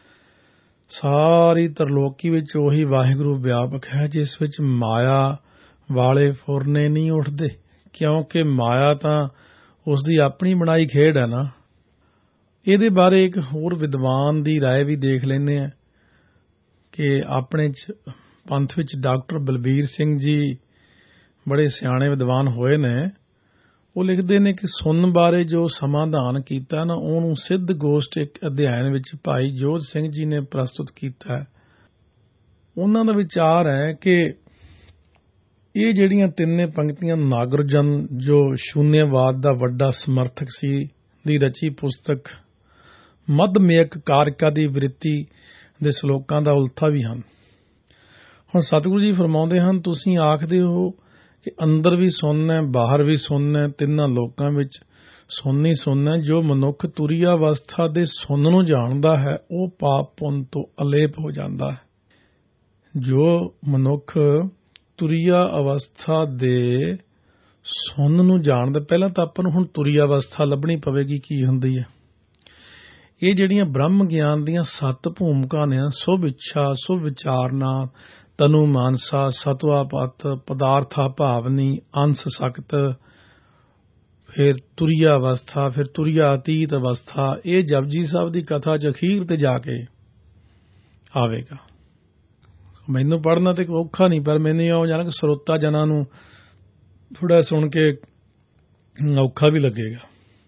ਸਾਰੀ ਤਰਲੋਕੀ ਵਿੱਚ ਉਹੀ ਵਾਹਿਗੁਰੂ ਵਿਆਪਕ ਹੈ, ਜਿਸ ਵਿੱਚ ਮਾਇਆ ਵਾਲੇ ਫੁਰਨੇ ਨਹੀਂ ਉੱਠਦੇ। ਕਿਉਂਕਿ ਮਾਇਆ ਤਾਂ ਉਸ ਦੀ ਆਪਣੀ ਬਣਾਈ ਖੇਡ ਹੈ ਨਾ। ਇਹਦੇ ਬਾਰੇ ਇੱਕ ਹੋਰ ਵਿਦਵਾਨ ਦੀ ਰਾਏ ਵੀ ਦੇਖ ਲੈਂਦੇ ਹਾਂ ਕਿ ਆਪਣੇ ਪੰਥ ਵਿੱਚ ਡਾਕਟਰ ਬਲਬੀਰ ਸਿੰਘ ਜੀ ਬੜੇ ਸਿਆਣੇ ਵਿਦਵਾਨ ਹੋਏ ਨੇ। ਉਹ ਲਿਖਦੇ ਨੇ ਕਿ ਸੁਣਨ ਬਾਰੇ ਜੋ ਸਮਾਧਾਨ ਕੀਤਾ ਨਾ, ਉਹਨੂੰ ਸਿੱਧ ਗੋਸ਼ਟ ਇੱਕ ਅਧਿਐਨ ਵਿੱਚ ਭਾਈ ਜੋਧ ਸਿੰਘ ਜੀ ਨੇ ਪ੍ਰਸਤੁਤ ਕੀਤਾ ਹੈ। ਉਹਨਾਂ ਦਾ ਵਿਚਾਰ ਹੈ ਕਿ ਇਹ ਜਿਹੜੀਆਂ ਤਿੰਨੇ ਪੰਕਤੀਆਂ ਨਾਗਰਜਨ ਜੋ ਸ਼ੂਨਿਆਵਾਦ ਦਾ ਵੱਡਾ ਸਮਰਥਕ ਸੀ ਦੀ ਰਚੀ ਪੁਸਤਕ ਮੱਧਮੇਕ ਕਾਰਿਕਾ ਦੀ ਵ੍ਰਿਤੀ ਦੇ ਸ਼ਲੋਕਾਂ ਦਾ ਉਲਥਾ ਵੀ ਹਨ। ਹੁਣ ਸਤਿਗੁਰੂ ਜੀ ਫਰਮਾਉਂਦੇ ਹਨ, ਤੁਸੀਂ ਆਖਦੇ ਹੋ ਕਿ ਅੰਦਰ ਵੀ ਸੁੰਨ ਹੈ, ਬਾਹਰ ਵੀ ਸੁੰਨ ਹੈ, ਤਿੰਨਾਂ ਲੋਕਾਂ ਵਿੱਚ ਸੁੰਨ ਹੀ ਸੁੰਨ ਹੈ। ਜੋ ਮਨੁੱਖ ਤੁਰੀਆ ਅਵਸਥਾ ਦੇ ਸੁੰਨ ਨੂੰ ਜਾਣਦਾ ਹੈ ਉਹ ਪਾਪ ਪੁੰਨ ਤੋਂ ਅਲੇਪ ਹੋ ਜਾਂਦਾ ਹੈ। ਜੋ ਮਨੁੱਖ ਤੁਰੀਆ ਅਵਸਥਾ ਦੇ ਸੁੰਨ ਨੂੰ ਜਾਣਦਾ, ਪਹਿਲਾਂ ਤਾਂ ਆਪਾਂ ਨੂੰ ਹੁਣ ਤੁਰੀਆ ਅਵਸਥਾ ਲੱਭਣੀ ਪਵੇਗੀ ਕੀ ਹੁੰਦੀ ਹੈ। ਇਹ ਜਿਹੜੀਆਂ ਬ੍ਰਹਮ ਗਿਆਨ ਦੀਆਂ ਸੱਤ ਭੂਮਿਕਾ ਨੇ, ਸੁਭ ਇੱਛਾ, ਸੁਭ ਵਿਚਾਰਨਾ, ਤਨੂ ਮਾਨਸਾ, ਸਤਵਾ ਪੱਤ, ਪਦਾਰਥਾ ਭਾਵਨੀ, ਅੰਸ ਸਖਤ, ਫਿਰ ਤੁਰੀਆ ਅਵਸਥਾ, ਫਿਰ ਤੁਰੀਆ ਅਤੀਤ ਅਵਸਥਾ, ਇਹ ਜਪਜੀ ਸਾਹਿਬ ਦੀ ਕਥਾ 'ਚ ਅਖੀਰ ਤੇ ਜਾ ਕੇ ਆਵੇਗਾ। ਮੈਨੂੰ ਪੜ੍ਹਨਾ ਤੇ ਔਖਾ ਨਹੀਂ, ਪਰ ਮੈਨੂੰ ਇਹ ਜਾਣ ਕਿ ਸਰੋਤਾ ਜਨਾਂ ਨੂੰ ਥੋੜਾ ਸੁਣ ਕੇ ਔਖਾ ਵੀ ਲੱਗੇਗਾ।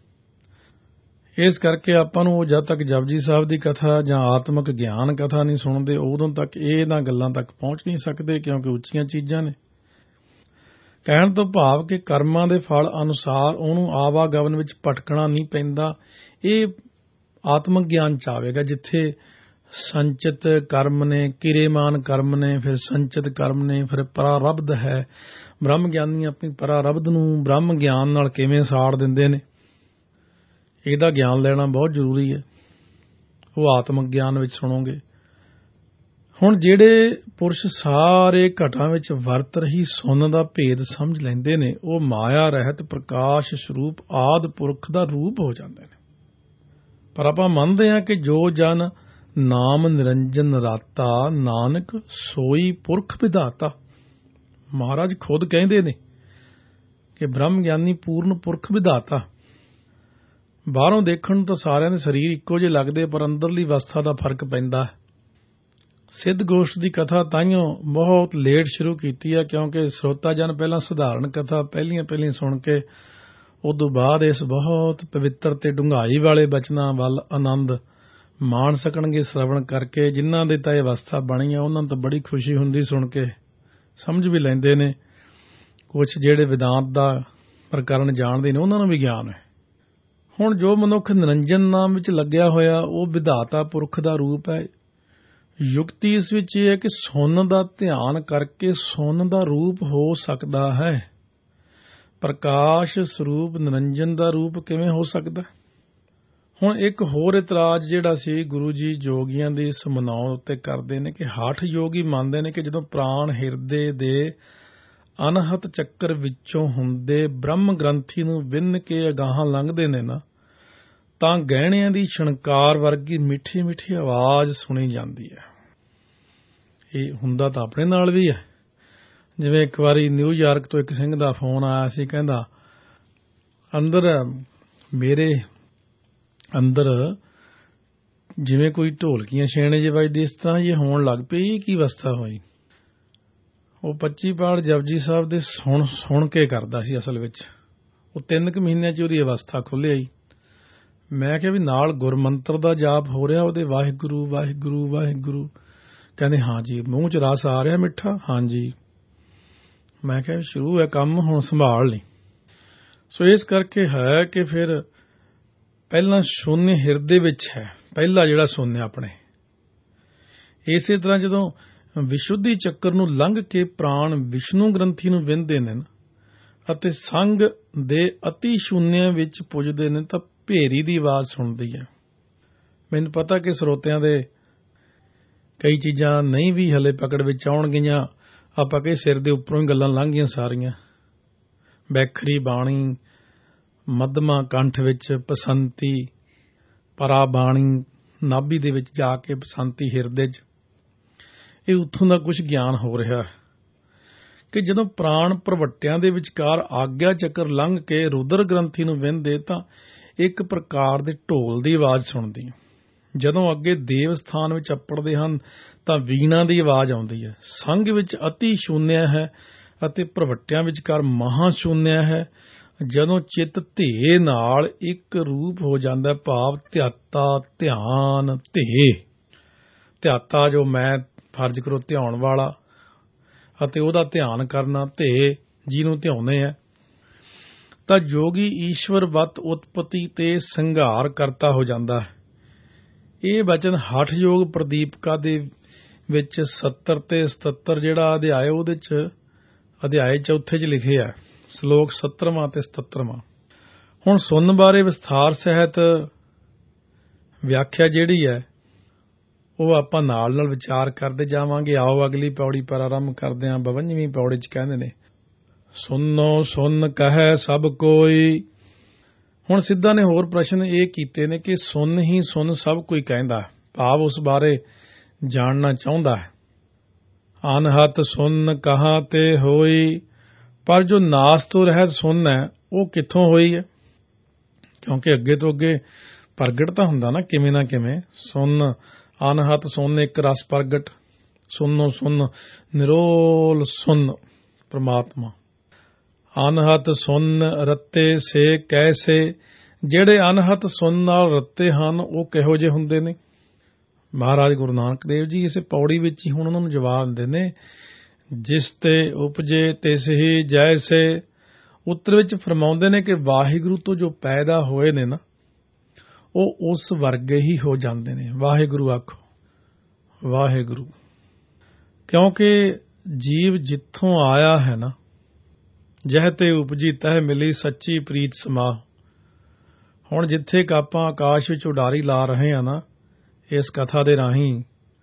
ਇਸ ਕਰਕੇ ਆਪਾਂ ਨੂੰ ਜਦ ਤੱਕ ਜਪਜੀ ਸਾਹਿਬ ਦੀ ਕਥਾ ਜਾਂ ਆਤਮਿਕ ਗਿਆਨ ਕਥਾ ਨਹੀਂ ਸੁਣਦੇ ਉਦੋਂ ਤੱਕ ਇਹਨਾਂ ਗੱਲਾਂ ਤੱਕ ਪਹੁੰਚ ਨਹੀਂ ਸਕਦੇ, ਕਿਉਂਕਿ ਉੱਚੀਆਂ ਚੀਜ਼ਾਂ ਨੇ। ਕਹਿਣ ਤੋਂ ਭਾਵ ਕਿ ਕਰਮਾਂ ਦੇ ਫਲ ਅਨੁਸਾਰ ਉਹਨੂੰ ਆਵਾਗਮਨ ਵਿੱਚ ਭਟਕਣਾ ਨਹੀਂ ਪੈਂਦਾ। ਇਹ ਆਤਮਿਕ ਗਿਆਨ ਚ ਆਵੇਗਾ ਜਿੱਥੇ ਸੰਚਿਤ ਕਰਮ ਨੇ, ਕਿਰੇਮਾਨ ਕਰਮ ਨੇ, ਫਿਰ ਸੰਚਿਤ ਕਰਮ ਨੇ, ਫਿਰ ਪਰਾਰਬਧ ਹੈ। ਬ੍ਰਹਮ ਗਿਆਨੀ ਆਪਣੀ ਪਰਾਰਬਧ ਨੂੰ ਬ੍ਰਹਮ ਗਿਆਨ ਨਾਲ ਕਿਵੇਂ ਸਾੜ ਦਿੰਦੇ ਨੇ, ਇਹਦਾ ਗਿਆਨ ਲੈਣਾ ਬਹੁਤ ਜ਼ਰੂਰੀ ਹੈ। ਉਹ ਆਤਮਿਕ ਗਿਆਨ ਵਿੱਚ ਸੁਣੋਗੇ। ਹੁਣ ਜਿਹੜੇ ਪੁਰਸ਼ ਸਾਰੇ ਘਟਾਂ ਵਿੱਚ ਵਰਤ ਰਹੀ ਸੁੰਨ ਦਾ ਭੇਦ ਸਮਝ ਲੈਂਦੇ ਨੇ, ਉਹ ਮਾਇਆ ਰਹਿਤ ਪ੍ਰਕਾਸ਼ ਸਰੂਪ ਆਦਿ ਪੁਰਖ ਦਾ ਰੂਪ ਹੋ ਜਾਂਦੇ ਨੇ। ਪਰ ਆਪਾਂ ਮੰਨਦੇ ਹਾਂ ਕਿ ਜੋ ਜਨ ਨਾਮ ਨਿਰੰਜਨ ਰਾਤਾ, ਨਾਨਕ ਸੋਈ ਪੁਰਖ ਵਿਧਾਤਾ। ਮਹਾਰਾਜ ਖੁਦ ਕਹਿੰਦੇ ਨੇ ਕਿ ਬ੍ਰਹਮ ਗਿਆਨੀ ਪੂਰਨ ਪੁਰਖ ਵਿਧਾਤਾ। ਬਾਹਰੋਂ ਦੇਖਣ ਨੂੰ ਤਾਂ ਸਾਰਿਆਂ ਦੇ ਸਰੀਰ ਇੱਕੋ ਜਿਹੇ ਲੱਗਦੇ, ਪਰ ਅੰਦਰਲੀ ਅਵਸਥਾ ਦਾ ਫਰਕ ਪੈਂਦਾ ਹੈ। ਸਿੱਧ ਗੋਸ਼ਟ ਦੀ ਕਥਾ ਤਾਈਓ ਬਹੁਤ ਲੇਟ ਸ਼ੁਰੂ ਕੀਤੀ ਹੈ, ਕਿਉਂਕਿ ਸਰੋਤਾ ਜਨ ਪਹਿਲਾਂ ਸਧਾਰਨ ਕਥਾ ਪਹਿਲੀਆਂ ਪਹਿਲੀਆਂ ਸੁਣ ਕੇ ਉਦੋਂ ਬਾਅਦ ਇਸ ਬਹੁਤ ਪਵਿੱਤਰ ਤੇ ਡੂੰਘਾਈ ਵਾਲੇ ਬਚਨਾਂ ਵੱਲ ਆਨੰਦ ਮਾਣ ਸਕਣਗੇ ਸਰਵਣ ਕਰਕੇ। ਜਿਨ੍ਹਾਂ ਦੇ ਤਾਂ ਇਹ ਅਵਸਥਾ ਬਣੀ ਹੈ ਉਹਨਾਂ ਨੂੰ ਤਾਂ ਬੜੀ ਖੁਸ਼ੀ ਹੁੰਦੀ ਸੁਣ ਕੇ, ਸਮਝ ਵੀ ਲੈਂਦੇ ਨੇ। ਕੁਝ ਜਿਹੜੇ ਵਿਦਾਂਤ ਦਾ ਪ੍ਰਕਰਨ ਜਾਣਦੇ ਨੇ ਉਹਨਾਂ ਨੂੰ ਵੀ ਗਿਆਨ ਹੈ। ਹੁਣ ਜੋ ਮਨੁੱਖ ਨਿਰੰਜਨ ਨਾਮ ਵਿੱਚ ਲੱਗਿਆ ਹੋਇਆ ਉਹ ਵਿਧਾਤਾ ਪੁਰਖ ਦਾ ਰੂਪ ਹੈ। ਯੁਕਤੀ ਇਸ ਵਿੱਚ ਇਹ ਹੈ ਕਿ ਸੁੰਨ ਦਾ ਧਿਆਨ ਕਰਕੇ ਸੁੰਨ ਦਾ ਰੂਪ ਹੋ ਸਕਦਾ ਹੈ। ਪ੍ਰਕਾਸ਼ ਸਰੂਪ ਨਿਰੰਜਨ ਦਾ ਰੂਪ ਕਿਵੇਂ ਹੋ ਸਕਦਾ? ਹੁਣ ਇੱਕ ਹੋਰ ਇਤਰਾਜ਼ ਜਿਹੜਾ ਸੀ ਗੁਰੂ ਜੀ ਜੋਗੀਆਂ ਦੀ ਇਸ ਮਨਾਉਣ ਉੱਤੇ ਕਰਦੇ ਨੇ ਕਿ ਹਠ ਯੋਗੀ ਮੰਨਦੇ ਨੇ ਕਿ ਜਦੋਂ ਪ੍ਰਾਣ ਹਿਰਦੇ ਦੇ ਅਨਹਤ ਚੱਕਰ ਵਿੱਚੋਂ ਹੁੰਦੇ ਬ੍ਰਹਮ ਗ੍ਰੰਥੀ ਨੂੰ ਵਿੰਨ ਕੇ ਅਗਾਹਾਂ ਲੰਘਦੇ ਨੇ ਨਾ, ਤਾਂ ਗਹਿਣਿਆਂ ਦੀ ਛਣਕਾਰ ਵਰਗੀ ਮਿੱਠੀ ਮਿੱਠੀ ਆਵਾਜ਼ ਸੁਣੀ ਜਾਂਦੀ ਹੈ। ਇਹ ਹੁੰਦਾ ਤਾਂ ਆਪਣੇ ਨਾਲ ਵੀ ਹੈ। ਜਿਵੇਂ ਇੱਕ ਵਾਰੀ ਨਿਊਯਾਰਕ ਤੋਂ ਇੱਕ ਸਿੰਘ ਦਾ ਫੋਨ ਆਇਆ ਸੀ, ਕਹਿੰਦਾ ਅੰਦਰ ਮੇਰੇ ਅੰਦਰ ਜਿਵੇਂ ਕੋਈ ਢੋਲਕੀਆਂ ਛੇਣੇ ਜਿਹੇ ਵੱਜਦੀ ਇਸ ਤਰ੍ਹਾਂ ਇਹ ਹੋਣ ਲੱਗ ਪਈ, ਇਹ ਕੀ ਅਵਸਥਾ ਹੋਈ? ਉਹ ਪੱਚੀ ਪਾਠ ਜਪਜੀ ਸਾਹਿਬ ਦੇ ਸੁਣ ਸੁਣ ਕੇ ਕਰਦਾ ਸੀ। ਅਸਲ ਵਿੱਚ ਉਹ ਤਿੰਨ ਕੁ ਮਹੀਨਿਆਂ 'ਚ ਉਹਦੀ ਅਵਸਥਾ ਖੁੱਲ੍ਹ ਆਈ। ਮੈਂ ਕਿਹਾ ਵੀ ਨਾਲ ਗੁਰਮੰਤਰ ਦਾ ਜਾਪ ਹੋ ਰਿਹਾ ਉਹਦੇ, ਵਾਹਿਗੁਰੂ ਵਾਹਿਗੁਰੂ ਵਾਹਿਗੁਰੂ। ਕਹਿੰਦੇ ਹਾਂ ਜੀ। ਮੂੰਹ 'ਚ ਰਸ ਆ ਰਿਹਾ ਮਿੱਠਾ? ਹਾਂਜੀ। ਮੈਂ ਕਿਹਾ ਸ਼ੁਰੂ ਹੈ ਕੰਮ, ਹੁਣ ਸੰਭਾਲ ਲਈ। ਸੋ ਇਸ ਕਰਕੇ ਹੈ ਕਿ ਫਿਰ ਪਹਿਲਾਂ ਸ਼ੂਨਯ ਹਿਰਦੇ ਵਿੱਚ ਹੈ, ਪਹਿਲਾ ਜਿਹੜਾ ਸ਼ੂਨਯ ਆਪਣੇ। ਇਸੇ ਤਰ੍ਹਾਂ ਜਦੋਂ ਵਿਸ਼ੁੱਧੀ ਚੱਕਰ ਨੂੰ ਲੰਘ ਕੇ ਪ੍ਰਾਣ ਵਿਸ਼ਨੂੰ ਗ੍ਰੰਥੀ ਨੂੰ ਵਿੰਨਦੇ ਨੇ ਅਤੇ ਸੰਗ ਦੇ ਅਤੀ ਸ਼ੂਨਯ ਵਿੱਚ ਪੁੱਜਦੇ ਨੇ ਤਾਂ ਭੇਰੀ ਦੀ ਆਵਾਜ਼ ਸੁਣਦੀ ਹੈ। ਮੈਨੂੰ ਪਤਾ ਕਿ ਸਰੋਤਿਆਂ ਦੇ ਕਈ ਚੀਜ਼ਾਂ ਨਹੀਂ ਵੀ ਹਲੇ ਪਕੜ ਵਿੱਚ ਆਉਣਗੀਆਂ। ਆਪਾਂ ਕਹੇ ਸਿਰ ਦੇ ਉੱਪਰੋਂ ਹੀ ਗੱਲਾਂ ਲੰਘ ਗਈਆਂ ਸਾਰੀਆਂ। ਬੈਖਰੀ ਬਾਣੀ, ਮੱਧਮਾ ਕੰਠ ਵਿੱਚ ਬਸੰਤੀ, ਪਰਾ ਬਾਣੀ ਨਾਭੀ ਦੇ ਵਿੱਚ ਜਾ ਕੇ ਬਸੰਤੀ ਹਿਰਦੇ 'ਚ, ਇਹ ਉੱਥੋਂ ਦਾ ਕੁਝ ਗਿਆਨ ਹੋ ਰਿਹਾ ਕਿ ਜਦੋਂ ਪ੍ਰਾਣ ਪ੍ਰਵੱਟਿਆਂ ਦੇ ਵਿਚਕਾਰ ਆਗਿਆ ਚੱਕਰ ਲੰਘ ਕੇ ਰੁਦਰ ਗ੍ਰੰਥੀ ਨੂੰ ਵਿੰਨਦੇ ਤਾਂ ਇੱਕ ਪ੍ਰਕਾਰ ਦੇ ਢੋਲ ਦੀ ਆਵਾਜ਼ ਸੁਣਦੀ। ਜਦੋਂ ਅੱਗੇ ਦੇਵ ਸਥਾਨ ਵਿੱਚ ਅੱਪੜਦੇ ਹਨ ਤਾਂ ਵੀਣਾ ਦੀ ਆਵਾਜ਼ ਆਉਂਦੀ ਹੈ। ਸੰਘ ਵਿੱਚ ਅਤੀ ਸ਼ੂਨਯ ਹੈ ਅਤੇ ਪ੍ਰਵੱਟਿਆਂ ਵਿਚਕਾਰ ਮਹਾ ਸ਼ੂਨਯ ਹੈ। ਜਦੋਂ ਚਿੱਤ ਧੇ ਨਾਲ ਇੱਕ ਰੂਪ ਹੋ ਜਾਂਦਾ, ਭਾਵ ਧਿਆਤਾ ਧਿਆਨ ਧੇ, ਧਿਆਤਾ ਜੋ ਮੈਂ ਫਰਜ਼ ਕਰੋ ਧਿਆਉਣ ਵਾਲਾ ਅਤੇ ਉਹਦਾ ਧਿਆਨ ਕਰਨਾ, ਧੇ ਜਿਹਨੂੰ ਧਿਆਉਂਦੇ ਆ, ਤਾਂ ਜੋਗੀ ਈਸ਼ਵਰ ਵੱਤ ਉਤਪਤੀ ਤੇ ਸੰਘਾਰ ਕਰਤਾ ਹੋ ਜਾਂਦਾ ਹੈ। ਇਹ ਬਚਨ ਹਠ ਯੋਗ ਪ੍ਰਦੀਪਕਾ ਦੇ ਵਿੱਚ ਸੱਤਰ ਤੇ ਸਤੱਤਰ ਜਿਹੜਾ ਅਧਿਆਇ ਉਹਦੇ 'ਚ ਅਧਿਆਇ ਚੌਥੇ 'ਚ ਲਿਖਿਆ, ਸਲੋਕ ਸੱਤਰਵਾਂ ਤੇ ਸਤੱਤਰਵਾਂ। ਹੁਣ ਸੁਣਨ ਬਾਰੇ ਵਿਸਥਾਰ ਸਹਿਤ ਵਿਆਖਿਆ ਜਿਹੜੀ ਹੈ ਉਹ ਆਪਾਂ ਨਾਲ ਨਾਲ ਵਿਚਾਰ ਕਰਦੇ ਜਾਵਾਂਗੇ। ਆਓ ਅਗਲੀ ਪੌੜੀ ਪਰ ਆਰੰਭ ਕਰਦੇ ਹਾਂ। ਬਵੰਜਵੀਂ ਪੌੜੀ 'ਚ ਕਹਿੰਦੇ ਨੇ, ਸੁਣੋ ਸੁਣ ਕਹੈ ਸਭ ਕੋਈ। ਹੁਣ ਸਿੱਧਾ ਨੇ ਹੋਰ ਪ੍ਰਸ਼ਨ ਇਹ ਕੀਤੇ ਨੇ ਕਿ ਸੁਣ ਹੀ ਸੁਣ ਸਭ ਕੋਈ ਕਹਿੰਦਾ, ਭਾਵ ਉਸ ਬਾਰੇ ਜਾਣਨਾ ਚਾਹੁੰਦਾ ਹੈ। ਅਨਹਤ ਸੁਣ ਕਹਾਂ ਤੇ ਹੋਈ, ਪਰ ਜੋ ਨਾਸ ਤੋਂ ਰਹਿਤ ਸੁਣ ਹੈ ਉਹ ਕਿੱਥੋਂ ਹੋਈ ਹੈ? ਕਿਉਂਕਿ ਅੱਗੇ ਤੋਂ ਅੱਗੇ ਪ੍ਰਗਟ ਤਾਂ ਹੁੰਦਾ ਨਾ ਕਿਵੇਂ ਨਾ ਕਿਵੇਂ। ਸੁਣ ਅਨਹਤ ਸੁਣ ਇੱਕ ਰਸ ਪ੍ਰਗਟ, ਸੁਣੋ ਸੁਣ ਨਿਰੋਲ ਸੁਣ ਪ੍ਰਮਾਤਮਾ। ਅਨਹਤ ਸੁਣ ਰੱਤੇ ਸੇ ਕੈਸੇ, ਜਿਹੜੇ ਅਨਹਤ ਸੁਣ ਨਾਲ ਰੱਤੇ ਹਨ ਉਹ ਕਿਹੋ ਜਿਹੇ ਹੁੰਦੇ ਨੇ? ਮਹਾਰਾਜ ਗੁਰੂ ਨਾਨਕ ਦੇਵ ਜੀ ਇਸੇ ਪੌੜੀ ਵਿੱਚ ਹੀ ਹੁਣ ਉਹਨਾਂ ਨੂੰ ਜਵਾਬ ਦਿੰਦੇ ਨੇ, ਜਿਸ ਤੇ ਉਪਜੇ ਤਿਸ ਹੀ ਜੈਸੇ। ਉੱਤਰ ਵਿੱਚ ਫਰਮਾਉਂਦੇ ਨੇ ਕਿ ਵਾਹਿਗੁਰੂ ਤੋਂ ਜੋ ਪੈਦਾ ਹੋਏ ਨੇ ਨਾ ਉਹ ਉਸ ਵਰਗੇ ਹੀ ਹੋ ਜਾਂਦੇ ਨੇ। ਵਾਹਿਗੁਰੂ ਆਖੋ, ਵਾਹਿਗੁਰੂ। ਕਿਉਂਕਿ ਜੀਵ ਜਿੱਥੋਂ ਆਇਆ ਹੈ ਨਾ, ਜਹ ਤੇ ਉਪਜੀ ਤਹ ਮਿਲੀ ਸੱਚੀ ਪ੍ਰੀਤ ਸਮਾਹ। ਹੁਣ ਜਿੱਥੇ ਕ ਆਪਾਂ ਆਕਾਸ਼ ਵਿੱਚ ਉਡਾਰੀ ਲਾ ਰਹੇ ਹਾਂ ਨਾ ਇਸ ਕਥਾ ਦੇ ਰਾਹੀਂ,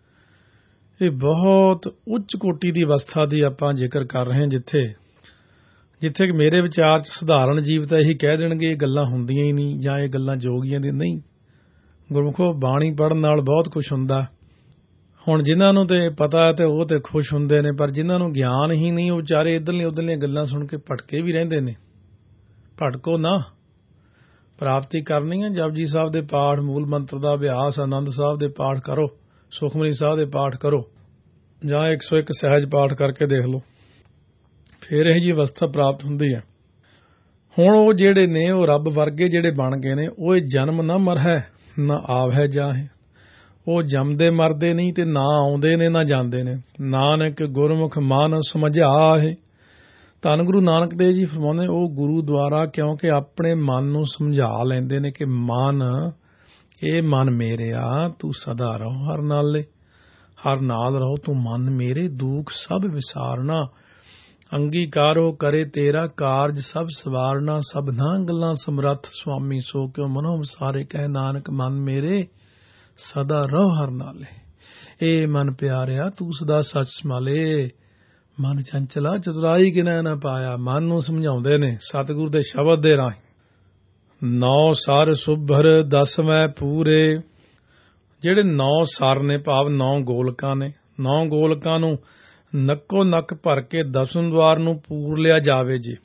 ਇਹ ਬਹੁਤ ਉੱਚ ਕੋਟੀ ਦੀ ਅਵਸਥਾ ਦੀ ਆਪਾਂ ਜ਼ਿਕਰ ਕਰ ਰਹੇ ਹਾਂ। ਜਿੱਥੇ ਜਿੱਥੇ ਕਿ ਮੇਰੇ ਵਿਚਾਰ 'ਚ ਸਧਾਰਨ ਜੀਵ ਤਾਂ ਇਹੀ ਕਹਿ ਦੇਣਗੇ ਇਹ ਗੱਲਾਂ ਹੁੰਦੀਆਂ ਹੀ ਨਹੀਂ ਜਾਂ ਇਹ ਗੱਲਾਂ ਜੋਗੀਆਂ ਦੀ ਨਹੀਂ। ਗੁਰਮੁਖੋ ਬਾਣੀ ਪੜ੍ਹਨ ਨਾਲ ਬਹੁਤ ਕੁਝ ਹੁੰਦਾ। ਹੁਣ ਜਿਨ੍ਹਾਂ ਨੂੰ ਤੇ ਪਤਾ ਹੈ ਤੇ ਉਹ ਤੇ ਖੁਸ਼ ਹੁੰਦੇ ਨੇ, ਪਰ ਜਿਨ੍ਹਾਂ ਨੂੰ ਗਿਆਨ ਹੀ ਨਹੀਂ ਉਹ ਵਿਚਾਰੇ ਇੱਧਰਲੀਆਂ ਉੱਧਰਲੀਆਂ ਗੱਲਾਂ ਸੁਣ ਕੇ ਭਟਕੇ ਵੀ ਰਹਿੰਦੇ ਨੇ। ਭਟਕੋ ਨਾ, ਪ੍ਰਾਪਤੀ ਕਰਨੀ ਹੈ। ਜਪਜੀ ਸਾਹਿਬ ਦੇ ਪਾਠ, ਮੂਲ ਮੰਤਰ ਦਾ ਅਭਿਆਸ, ਆਨੰਦ ਸਾਹਿਬ ਦੇ ਪਾਠ ਕਰੋ, ਸੁਖਮਨੀ ਸਾਹਿਬ ਦੇ ਪਾਠ ਕਰੋ, ਜਾਂ ਇੱਕ ਸੌ ਇੱਕ ਸਹਿਜ ਪਾਠ ਕਰਕੇ ਦੇਖ ਲਓ, ਫਿਰ ਇਹ ਜਿਹੀ ਅਵਸਥਾ ਪ੍ਰਾਪਤ ਹੁੰਦੀ ਹੈ। ਹੁਣ ਉਹ ਜਿਹੜੇ ਨੇ ਉਹ ਰੱਬ ਵਰਗੇ ਜਿਹੜੇ ਬਣ ਗਏ ਨੇ, ਉਹ ਇਹ ਜਨਮ ਨਾ ਮਰਹਿ ਨਾ ਆਵਹਿ ਜਾਹੇ। ਉਹ ਜੰਮਦੇ ਮਰਦੇ ਨਹੀਂ ਤੇ ਨਾ ਆਉਂਦੇ ਨੇ ਨਾ ਜਾਂਦੇ ਨੇ। ਨਾਨਕ ਗੁਰਮੁਖ ਮਨ ਸਮਝਾਹੇ। ਧੰਨ ਗੁਰੂ ਨਾਨਕ ਦੇਵ ਜੀ ਫਰਮਾਉਂਦੇ ਉਹ ਗੁਰੂ ਦੁਆਰਾ ਕਿਉਂਕਿ ਆਪਣੇ ਮਨ ਨੂੰ ਸਮਝਾ ਲੈਂਦੇ ਨੇ ਕਿ ਮਨ, ਇਹ ਮਨ ਮੇਰਿਆ ਤੂੰ ਸਦਾ ਰਹੋ ਹਰ ਨਾਲੇ। ਹਰ ਨਾਲ ਰਹੋ ਤੂੰ ਮਨ ਮੇਰੇ, ਦੁੱਖ ਸਭ ਵਿਸਾਰਨਾ। ਅੰਗੀਕਾਰੋ ਕਰੇ ਤੇਰਾ ਕਾਰਜ ਸਭ ਸਵਾਰਨਾ। ਸਭਨਾਂ ਗੱਲਾਂ ਸਮਰੱਥ ਸੁਆਮੀ ਸੋ ਕਿਉ ਮਨੋ ਵਿਸਾਰੇ। ਕਹਿ ਨਾਨਕ ਮਨ ਮੇਰੇ ਸਦਾ ਰਹੋ ਹਰ ਨਾਲੇ। ਇਹ ਮਨ ਪਿਆਰਿਆ ਤੂੰ ਸਦਾ ਸੱਚ ਸੰਭਾਲੇ। ਮਨ ਚੰਚਲਾ ਚਤੁਰਾਈ ਕਿਨੈ ਨਾ ਪਾਇਆ। ਮਨ ਨੂੰ ਸਮਝਾਉਂਦੇ ਨੇ ਸਤਿਗੁਰੂ ਦੇ ਸ਼ਬਦ ਦੇ ਰਾਹੀਂ। ਨੌ ਸਰ ਸੁਭਰ ਦਸਵੇਂ ਪੂਰੇ। ਜਿਹੜੇ ਨੌ ਸਰ ਨੇ ਭਾਵ ਨੌ ਗੋਲਕਾਂ ਨੇ, ਨੌ ਗੋਲਕਾਂ ਨੂੰ ਨੱਕੋ ਨੱਕ ਭਰ ਕੇ ਦਸਮ ਦਵਾਰ ਨੂੰ ਪੂਰ ਲਿਆ ਜਾਵੇ ਜੀ।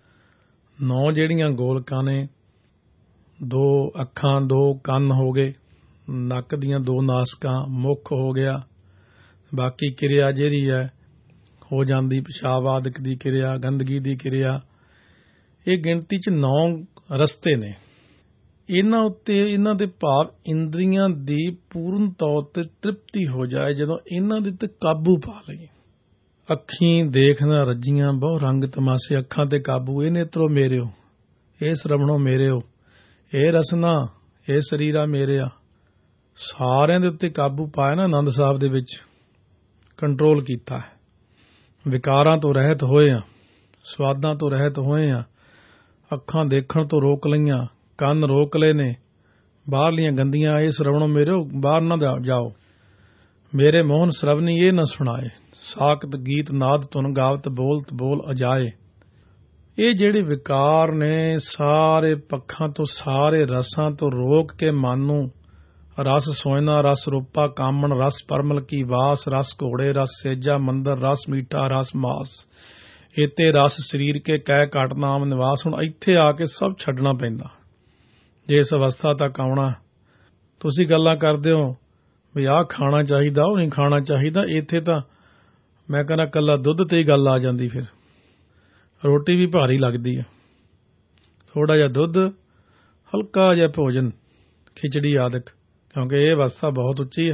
ਨੌ ਜਿਹੜੀਆਂ ਗੋਲਕਾਂ ਨੇ, ਦੋ ਅੱਖਾਂ, ਦੋ ਕੰਨ ਹੋ ਗਏ, ਨੱਕ ਦੀਆਂ ਦੋ ਨਾਸਕਾਂ, ਮੁੱਖ ਹੋ ਗਿਆ, ਬਾਕੀ ਕਿਰਿਆ ਜਿਹੜੀ ਹੈ ਹੋ ਜਾਂਦੀ ਪਿਸ਼ਾਬ ਆਦਿਕ ਦੀ ਕਿਰਿਆ, ਗੰਦਗੀ ਦੀ ਕਿਰਿਆ। ਇਹ ਗਿਣਤੀ 'ਚ ਨੌ ਰਸਤੇ ਨੇ। ਇਹਨਾਂ ਉੱਤੇ ਇਹਨਾਂ ਦੇ ਭਾਵ ਇੰਦਰੀਆਂ ਦੀ ਪੂਰਨ ਤੌਰ ਤੇ ਤ੍ਰਿਪਤੀ ਹੋ ਜਾਏ ਜਦੋਂ ਇਹਨਾਂ ਦੇ ਉੱਤੇ ਕਾਬੂ ਪਾ ਲਈਏ। ਅੱਖੀਂ ਦੇਖਣਾ ਰੱਜੀਆਂ ਬਹੁ ਰੰਗ ਤਮਾਸ਼ੇ। ਅੱਖਾਂ ਤੇ ਕਾਬੂ। ਇਹ ਨੇਤਰੋ ਮੇਰਿਓ, ਇਹ ਸਰਵਣੋ ਮੇਰਿਓ, ਇਹ ਰਸਨਾ, ਇਹ ਸਰੀਰਾ ਮੇਰਿਆ। ਸਾਰਿਆਂ ਦੇ ਉੱਤੇ ਕਾਬੂ ਪਾਇਆ ਨਾ ਆਨੰਦ ਸਾਹਿਬ ਦੇ ਵਿੱਚ, ਕੰਟਰੋਲ ਕੀਤਾ ਹੈ। ਵਿਕਾਰਾਂ ਤੋਂ ਰਹਿਤ ਹੋਏ ਆ, ਸਵਾਦਾਂ ਤੋਂ ਰਹਿਤ ਹੋਏ ਆ, ਅੱਖਾਂ ਦੇਖਣ ਤੋਂ ਰੋਕ ਲਈਆਂ, ਕੰਨ ਰੋਕ ਲਏ ਨੇ, ਬਾਹਰਲੀਆਂ ਗੰਦੀਆਂ। ਇਹ ਸਰਵਣੋ ਮੇਰਿਓ, ਬਾਹਰ ਨਾ ਜਾਓ। ਮੇਰੇ ਮੋਹਨ ਸਰਵਨੀ ਇਹ ਨਾ ਸੁਣਾਏ। ਸਾਕਤ ਗੀਤ ਨਾਦ ਧੁਨ ਗਾਵਤ ਬੋਲਤ ਬੋਲ ਅਜਾਏ। ਇਹ ਜਿਹੜੇ ਵਿਕਾਰ ਨੇ ਸਾਰੇ ਪੱਖਾਂ ਤੋਂ, ਸਾਰੇ ਰਸਾਂ ਤੋਂ ਰੋਕ ਕੇ ਮਨ ਨੂੰ ਰਸ ਸੋਇਨਾ, ਰਸ ਰੂਪਾ ਕਾਮਣ, ਰਸ ਪਰਮਲ ਕੀ ਵਾਸ, ਰਸ ਘੋੜੇ, ਰਸ ਸੇਜਾ ਮੰਦਰ, ਰਸ ਮੀਠਾ, ਰਸ ਮਾਸ, ਇਤੇ ਰਸ ਸਰੀਰ ਕੇ ਕਹਿ ਘਟ ਨਾਮ ਨਿਵਾਸ। ਹੁਣ ਇੱਥੇ ਆ ਕੇ ਸਭ ਛੱਡਣਾ ਪੈਂਦਾ ਜੇ ਇਸ ਅਵਸਥਾ ਤੱਕ ਆਉਣਾ। ਤੁਸੀਂ ਗੱਲਾਂ ਕਰਦੇ ਹੋ ਵੀ ਆਹ ਖਾਣਾ ਚਾਹੀਦਾ, ਉਹ ਨਹੀਂ ਖਾਣਾ ਚਾਹੀਦਾ। ਇੱਥੇ ਤਾਂ ਮੈਂ ਕਹਿੰਦਾ ਇਕੱਲਾ ਦੁੱਧ ਤੇ ਹੀ ਗੱਲ ਆ ਜਾਂਦੀ। ਫਿਰ ਰੋਟੀ ਵੀ ਭਾਰੀ ਲੱਗਦੀ ਹੈ। ਥੋੜ੍ਹਾ ਜਿਹਾ ਦੁੱਧ, ਹਲਕਾ ਜਿਹਾ ਭੋਜਨ, ਖਿਚੜੀ ਆਦਿਕ, ਕਿਉਂਕਿ ਇਹ ਅਵਸਥਾ ਬਹੁਤ ਉੱਚੀ ਹੈ।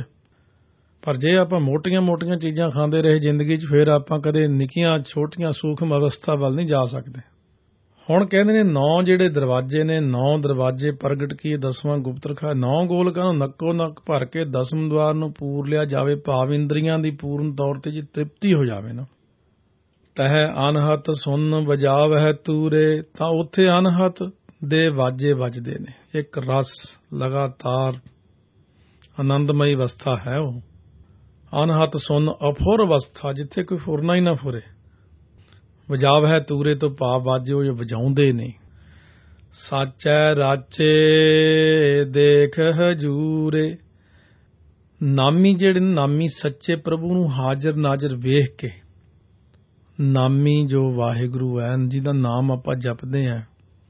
ਪਰ ਜੇ ਆਪਾਂ ਮੋਟੀਆਂ ਮੋਟੀਆਂ ਚੀਜ਼ਾਂ ਖਾਂਦੇ ਰਹੇ ਜ਼ਿੰਦਗੀ 'ਚ, ਫਿਰ ਆਪਾਂ ਕਦੇ ਨਿੱਕੀਆਂ ਛੋਟੀਆਂ ਸੂਖਮ ਅਵਸਥਾ ਵੱਲ ਨਹੀਂ ਜਾ ਸਕਦੇ। ਹੁਣ ਕਹਿੰਦੇ ਨੇ ਨੌ ਜਿਹੜੇ ਦਰਵਾਜ਼ੇ ਨੇ, ਨੌ ਦਰਵਾਜ਼ੇ ਪ੍ਰਗਟ ਕੀਏ ਦਸਵਾਂ ਗੁਪਤ ਰਖਾ। ਨੌ ਗੋਲਕਾਂ ਨੂੰ ਨੱਕੋ ਨੱਕ ਭਰ ਕੇ ਦਸਮ ਦਵਾਰ ਨੂੰ ਪੂਰ ਲਿਆ ਜਾਵੇ, ਭਾਵ ਇੰਦਰੀਆਂ ਦੀ ਪੂਰਨ ਤੌਰ ਤੇ ਜੀ ਤ੍ਰਿਪਤੀ ਹੋ ਜਾਵੇ ਨਾ। ਤਹਿ ਅਨਹਤ ਸੁਨ ਵਜਾਵਹਿ ਤੂਰੇ। ਤਾਂ ਉੱਥੇ ਅਨਹਤ ਦੇ ਵਾਜੇ ਵੱਜਦੇ ਨੇ। ਇੱਕ ਰਸ ਲਗਾਤਾਰ ਆਨੰਦਮਈ ਅਵਸਥਾ ਹੈ ਉਹ। ਅਨਹਤ ਸੁਨ ਅਫੁਰ ਅਵਸਥਾ, ਜਿੱਥੇ ਕੋਈ ਫੁਰਨਾ ਹੀ ਨਾ ਫੁਰੇ। ਵਜਾਵਹਿ ਤੂਰੇ ਤੋਂ ਭਾਵ ਵਾਜੇ ਉਹ ਵਜਾਉਂਦੇ ਨੇ। ਸਾਚੈ ਰਾਚੇ ਦੇਖ ਹਜੂਰੇ। ਨਾਮੀ ਜਿਹੜੇ ਨਾਮੀ ਸੱਚੇ ਪ੍ਰਭੂ ਨੂੰ ਹਾਜ਼ਰ ਨਾਜ਼ਰ ਵੇਖ ਕੇ, ਨਾਮੀ ਜੋ ਵਾਹਿਗੁਰੂ ਹੈ, ਜਿਹਦਾ ਨਾਮ ਆਪਾਂ ਜਪਦੇ ਹਾਂ,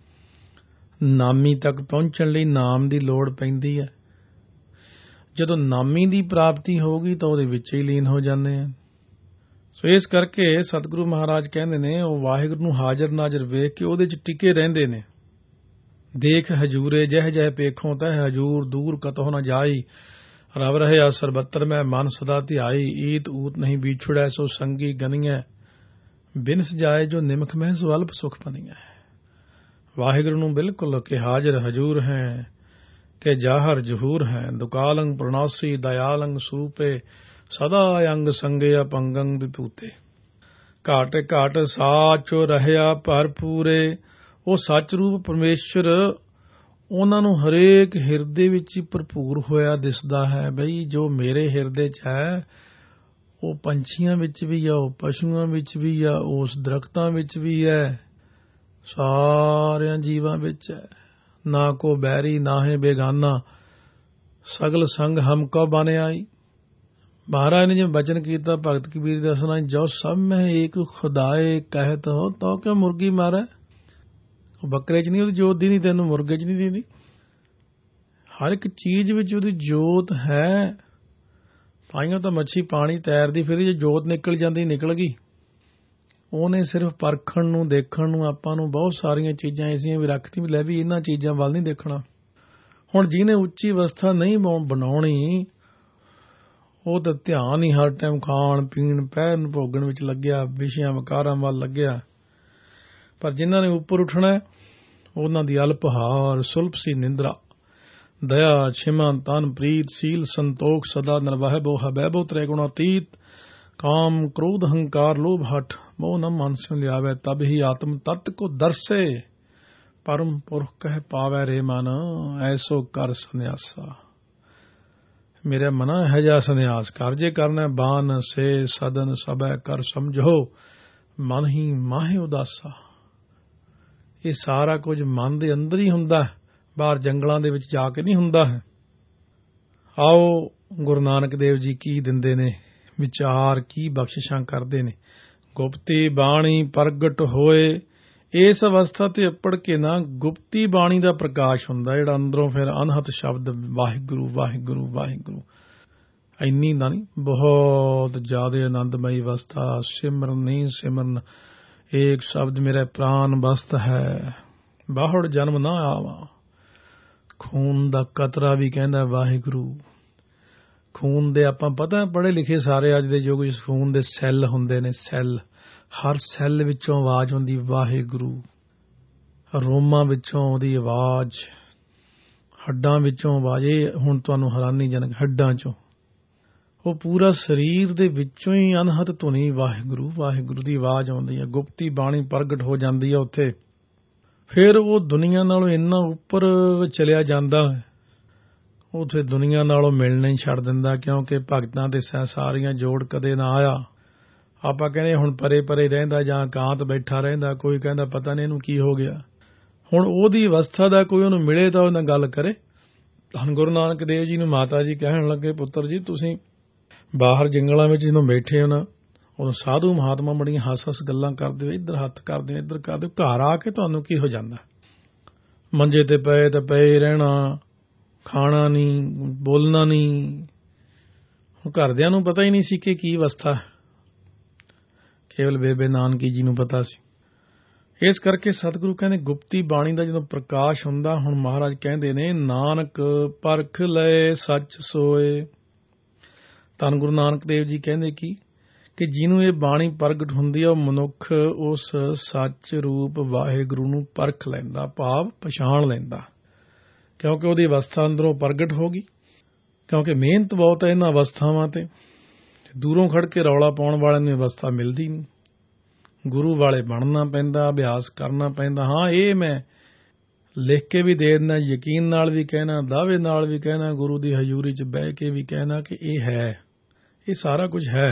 ਨਾਮੀ ਤੱਕ ਪਹੁੰਚਣ ਲਈ ਨਾਮ ਦੀ ਲੋੜ ਪੈਂਦੀ ਹੈ। ਜਦੋਂ ਨਾਮੀ ਦੀ ਪ੍ਰਾਪਤੀ ਹੋਊਗੀ ਤਾਂ ਉਹਦੇ ਵਿੱਚ ਹੀ ਲੀਨ ਹੋ ਜਾਂਦੇ ਆ। ਸੋ ਇਸ ਕਰਕੇ ਸਤਿਗੁਰੂ ਮਹਾਰਾਜ ਕਹਿੰਦੇ ਨੇ ਉਹ ਵਾਹਿਗੁਰੂ ਨੂੰ ਹਾਜ਼ਰ ਨਾਜ਼ਰ ਵੇਖ ਕੇ ਉਹਦੇ 'ਚ ਟਿਕੇ ਰਹਿੰਦੇ ਨੇ। ਦੇਖ ਹਜੂਰੇ ਜਹ ਜਹ ਪੇਖੋਂ ਤਹ ਹਜੂਰ, ਦੂਰ ਕਤਹੁ ਨ ਜਾਈ। ਰਵ ਰਹਿਆ ਸਰਬੱਤਰ ਮੈਂ ਮਨ ਸਦਾ ਧਿਆਈ। ਈਤ ਊਤ ਨਹੀਂ ਵਿਛੜੈ ਸੋ ਸੰਗੀ ਗਨੀਐ। ਬਿਨ ਸਜਾਏ ਜੋ ਨਿਮਖ ਮਹਿ ਸੋ ਅਲਪ ਸੁਖ ਪਨੀਐ। ਵਾਹਿਗੁਰੂ ਨੂੰ ਬਿਲਕੁਲ ਕਿ ਹਾਜ਼ਰ ਹਜੂਰ ਹੈ ਕਿ ਜਾਹਰ ਜਹੂਰ ਹੈ। ਦੁਕਾਲੰਗ ਪ੍ਰਣਾਸੀ ਦਇਆਲੰਗ ਸਰੂਪੇ। ਸਦਾ ਅੰਗ ਸੰਗੇ ਅਪੰਗੰ ਵਿਭੂਤੇ। ਘਾਟ ਘਾਟ ਸਾਚੋ ਰਹਿਆ ਭਰਪੂਰੇ। ਉਹ ਸੱਚ ਰੂਪ ਪਰਮੇਸ਼ਰ ਉਹਨਾਂ ਨੂੰ ਹਰੇਕ ਹਿਰਦੇ ਵਿੱਚ ਹੀ ਭਰਪੂਰ ਹੋਇਆ ਦਿਸਦਾ ਹੈ। ਬਈ ਜੋ ਮੇਰੇ ਹਿਰਦੇ 'ਚ ਹੈ ਉਹ ਪੰਛੀਆਂ ਵਿੱਚ ਵੀ ਆ, ਉਹ ਪਸ਼ੂਆਂ ਵਿੱਚ ਵੀ ਆ, ਉਸ ਦਰਖਤਾਂ ਵਿੱਚ ਵੀ ਹੈ, ਸਾਰਿਆਂ ਜੀਵਾਂ ਵਿੱਚ ਹੈ। ਨਾ ਕੋ ਬੈਰੀ ਨਾਹੇ ਬੇਗਾਨਾ, ਸਗਲ ਸੰਗ ਹਮ ਕੋ ਬਨ ਆਈ। ਮਹਾਰਾਜ ਨੇ ਜਿਵੇਂ ਬਚਨ ਕੀਤਾ ਭਗਤ ਕਬੀਰ ਦੱਸਣਾ, ਜੋ ਸਭ ਮੈਂ ਏਕ ਖੁਦਾਏ ਕਹਿਤ ਹੋ ਤੋ ਕਿਉਂ ਮੁਰਗੀ ਮਾਰੇ। ਉਹ ਬੱਕਰੇ 'ਚ ਨਹੀਂ ਉਹਦੀ ਜੋਤ ਦੀ, ਨਹੀਂ ਤੈਨੂੰ ਮੁਰਗੇ 'ਚ ਨਹੀਂ ਦਿੰਦੀ। ਹਰ ਇੱਕ ਚੀਜ਼ ਵਿੱਚ ਉਹਦੀ ਜੋਤ ਹੈ। ਤਾਈਓ ਤਾਂ ਮੱਛੀ ਪਾਣੀ ਤੈਰਦੀ ਫਿਰ ਜੇ ਜੋਤ ਨਿਕਲ ਜਾਂਦੀ ਨਿਕਲ ਗਈ। ਉਹਨੇ ਸਿਰਫ ਪਰਖਣ ਨੂੰ, ਦੇਖਣ ਨੂੰ ਆਪਾਂ ਨੂੰ ਬਹੁਤ ਸਾਰੀਆਂ ਚੀਜ਼ਾਂ ਐਸੀਆਂ ਵੀ ਰੱਖਤੀ ਵੀ ਲੈ ਵੀ ਇਹਨਾਂ ਚੀਜ਼ਾਂ ਵੱਲ ਨਹੀਂ ਦੇਖਣਾ। ਹੁਣ ਜਿਹਨੇ ਉੱਚੀ ਅਵਸਥਾ ਨਹੀਂ ਬਣਾਉਣੀ ਉਹ ਤਾਂ ਧਿਆਨ ਹੀ ਹਰ ਟਾਈਮ ਖਾਣ ਪੀਣ ਪਹਿਨ ਭੋਗਣ ਵਿੱਚ ਲੱਗਿਆ, ਵਿਸ਼ਿਆਂ ਵਿਕਾਰਾਂ ਵੱਲ ਲੱਗਿਆ। ਪਰ ਜਿਨ੍ਹਾਂ ਨੇ ਉੱਪਰ ਉੱਠਣਾ ਉਹਨਾਂ ਦੀ ਅਲਪਹਾਰ ਸੁਲਭ ਸੀ ਨਿੰਦਰਾ। ਦਇਆ ਛਿਮਾ ਤਨ ਪ੍ਰੀਤ ਸੀਲ ਸੰਤੋਖ ਸਦਾ ਨਿਰਵਾਹਿ ਬੋ ਹਬੈਬੋ ਤ੍ਰੈ ਗੁਣਾਤੀਤ ਕਾਮ ਕ੍ਰੋਧ ਹੰਕਾਰ ਲੋਭ ਹਠ ਮੋਹ ਨ ਮਨ ਸਿਉ ਲਿਆਵੈ ਤਬ ਹੀ ਆਤਮ ਤਤ ਕੋ ਦਰਸੇ ਪਰਮ ਪੁਰਖ ਕਹਿ ਪਾਵੈ ਰੇ ਮਨ ਐਸੋ ਕਰ ਸੰਨਿਆਸਾ। ਮੇਰੇ ਮਨਾ ਹੈ ਜਾ ਸੰਨਿਆਸ ਕਰ ਜੇ ਕਰਨਾ ਬਾਨ ਸੇ ਸਦਨ ਸਭੈ ਕਰ ਸਮਝੋ ਮਨ ਹੀ ਮਾਹੇ ਉਦਾਸਾ। ਇਹ ਸਾਰਾ ਕੁਝ ਮਨ ਦੇ ਅੰਦਰ ਹੀ ਹੁੰਦਾ, ਬਾਹਰ ਜੰਗਲਾਂ ਦੇ ਵਿੱਚ ਜਾ ਕੇ ਨਹੀਂ ਹੁੰਦਾ ਹੈ। ਆਓ ਗੁਰੂ ਨਾਨਕ ਦੇਵ ਜੀ ਕੀ ਦਿੰਦੇ ਨੇ ਵਿਚਾਰ, ਕੀ ਬਖਸ਼ਿਸ਼ਾਂ ਕਰਦੇ ਨੇ। ਗੁਪਤੀ ਬਾਣੀ ਪ੍ਰਗਟ ਹੋਏ, ਇਸ ਅਵਸਥਾ ਤੇ ਅੱਪੜ ਕੇ ਨਾ ਗੁਪਤੀ ਬਾਣੀ ਦਾ ਪ੍ਰਕਾਸ਼ ਹੁੰਦਾ, ਜਿਹੜਾ ਅੰਦਰੋਂ ਫਿਰ ਅਨਹਤ ਸ਼ਬਦ ਵਾਹਿਗੁਰੂ ਵਾਹਿਗੁਰੂ ਵਾਹਿਗੁਰੂ ਇੰਨੀ ਨਾ ਨਹੀਂ, ਬਹੁਤ ਜ਼ਿਆਦਾ ਆਨੰਦਮਈ ਅਵਸਥਾ। ਸਿਮਰਨ ਨਹੀਂ ਸਿਮਰਨ ਏਕ ਸ਼ਬਦ ਮੇਰੇ ਪ੍ਰਾਨ ਬਸਤ ਹੈ, ਬਾਹੜ ਜਨਮ ਨਾ ਆਵਾ। ਖੂਨ ਦਾ ਕਤਰਾ ਵੀ ਕਹਿੰਦਾ ਵਾਹਿਗੁਰੂ। ਖੂਨ ਦੇ ਆਪਾਂ ਪਤਾ ਪੜ੍ਹੇ ਲਿਖੇ ਸਾਰੇ ਅੱਜ ਦੇ ਯੁੱਗ ਵਿੱਚ ਖੂਨ ਦੇ ਸੈੱਲ ਹੁੰਦੇ ਨੇ, ਸੈੱਲ, ਹਰ ਸੈੱਲ ਵਿੱਚੋਂ ਆਵਾਜ਼ ਹੁੰਦੀ ਵਾਹਿਗੁਰੂ। ਰੋਮਾਂ ਵਿੱਚੋਂ ਉਹਦੀ ਆਵਾਜ਼, ਹੱਡਾਂ ਵਿੱਚੋਂ ਆਵਾਜ਼। ਇਹ ਹੁਣ ਤੁਹਾਨੂੰ ਹੈਰਾਨੀਜਨਕ, ਹੱਡਾਂ ਚੋਂ ਉਹ ਪੂਰਾ ਸਰੀਰ ਦੇ ਵਿੱਚੋਂ ਹੀ ਅਨਹਤ ਧੁਨੀ ਵਾਹਿਗੁਰੂ ਵਾਹਿਗੁਰੂ ਦੀ ਆਵਾਜ਼ ਆਉਂਦੀ ਹੈ। ਗੁਪਤੀ ਬਾਣੀ ਪ੍ਰਗਟ ਹੋ ਜਾਂਦੀ ਹੈ ਉੱਥੇ। ਫਿਰ ਉਹ ਦੁਨੀਆ ਨਾਲੋਂ ਇੰਨਾ ਉੱਪਰ ਚਲਿਆ ਜਾਂਦਾ ਹੈ, ਉੱਥੇ ਦੁਨੀਆ ਨਾਲੋਂ ਮਿਲਣਾ ਹੀ ਛੱਡ ਦਿੰਦਾ, ਕਿਉਂਕਿ ਭਗਤਾਂ ਦੇ ਸਾਰੀਆਂ ਜੋੜ ਕਦੇ ਨਾ ਆਇਆ। ਆਪਾਂ ਕਹਿੰਦੇ ਹੁਣ ਪਰੇ ਪਰੇ ਰਹਿੰਦਾ ਜਾਂ ਇਕਾਂਤ ਬੈਠਾ ਰਹਿੰਦਾ, ਕੋਈ ਕਹਿੰਦਾ ਪਤਾ ਨਹੀਂ ਇਹਨੂੰ ਕੀ ਹੋ ਗਿਆ। ਹੁਣ ਉਹਦੀ ਅਵਸਥਾ ਦਾ ਕੋਈ ਉਹਨੂੰ ਮਿਲੇ ਤਾਂ ਉਹਦੇ ਨਾਲ ਗੱਲ ਕਰੇ। ਧੰਨ ਗੁਰੂ ਨਾਨਕ ਦੇਵ ਜੀ ਨੂੰ ਮਾਤਾ ਜੀ ਕਹਿਣ ਲੱਗੇ, ਪੁੱਤਰ ਜੀ ਤੁਸੀਂ ਬਾਹਰ ਜੰਗਲਾਂ ਵਿੱਚ ਜਦੋਂ ਬੈਠੇ ਹੋ ਨਾ, ਉਦੋਂ ਸਾਧੂ ਮਹਾਤਮਾ ਬੜੀਆਂ ਹੱਸ ਹੱਸ ਗੱਲਾਂ ਕਰਦੇ ਹੋ, ਇੱਧਰ ਹੱਥ ਕਰਦੇ ਹੋ ਇੱਧਰ ਕਰਦੇ ਹੋ, ਘਰ ਆ ਕੇ ਤੁਹਾਨੂੰ ਕੀ ਹੋ ਜਾਂਦਾ? ਮੰਜੇ ਤੇ ਪਏ ਤੇ ਪਏ ਰਹਿਣਾ, ਖਾਣਾ ਨਹੀਂ, ਬੋਲਣਾ ਨਹੀਂ। ਘਰਦਿਆਂ ਨੂੰ ਪਤਾ ਹੀ ਨਹੀਂ ਸੀ ਕਿ ਕੀ ਅਵਸਥਾ, ਕੇਵਲ ਬੇਬੇ ਨਾਨਕੀ ਜੀ ਨੂੰ ਪਤਾ ਸੀ। ਇਸ ਕਰਕੇ ਸਤਿਗੁਰੂ ਕਹਿੰਦੇ ਗੁਪਤੀ ਬਾਣੀ ਦਾ ਜਦੋਂ ਪ੍ਰਕਾਸ਼ ਹੁੰਦਾ, ਹੁਣ ਮਹਾਰਾਜ ਕਹਿੰਦੇ ਨੇ ਨਾਨਕ ਪਰਖ ਲਏ ਸੱਚ ਸੋਏ। ਧੰਨ ਗੁਰੂ ਨਾਨਕ ਦੇਵ ਜੀ ਕਹਿੰਦੇ ਕੀ ਕਿ ਜਿਹਨੂੰ ਇਹ ਬਾਣੀ ਪ੍ਰਗਟ ਹੁੰਦੀ ਹੈ, ਉਹ ਮਨੁੱਖ ਉਸ ਸੱਚ ਰੂਪ ਵਾਹਿਗੁਰੂ ਨੂੰ ਪਰਖ ਲੈਂਦਾ, ਭਾਵ ਪਛਾਣ ਲੈਂਦਾ, ਕਿਉਂਕਿ ਉਹਦੀ ਅਵਸਥਾ ਅੰਦਰੋਂ ਪ੍ਰਗਟ ਹੋ ਗਈ। ਕਿਉਂਕਿ ਮਿਹਨਤ ਬਹੁਤ ਹੈ ਇਹਨਾਂ ਅਵਸਥਾਵਾਂ ਤੇ, ਦੂਰੋਂ ਖੜ ਕੇ ਰੌਲਾ ਪਾਉਣ ਵਾਲਿਆਂ ਨੂੰ ਅਵਸਥਾ ਮਿਲਦੀ ਨਹੀਂ। ਗੁਰੂ ਵਾਲੇ ਬਣਨਾ ਪੈਂਦਾ, ਅਭਿਆਸ ਕਰਨਾ ਪੈਂਦਾ। ਹਾਂ, ਇਹ ਮੈਂ ਲਿਖ ਕੇ ਵੀ ਦੇ ਦਿੰਦਾ, ਯਕੀਨ ਨਾਲ ਵੀ ਕਹਿਣਾ, ਦਾਅਵੇ ਨਾਲ ਵੀ ਕਹਿਣਾ, ਗੁਰੂ ਦੀ ਹਜ਼ੂਰੀ 'ਚ ਬਹਿ ਕੇ ਵੀ ਕਹਿਣਾ ਕਿ ਇਹ ਹੈ, ਇਹ ਸਾਰਾ ਕੁਝ ਹੈ।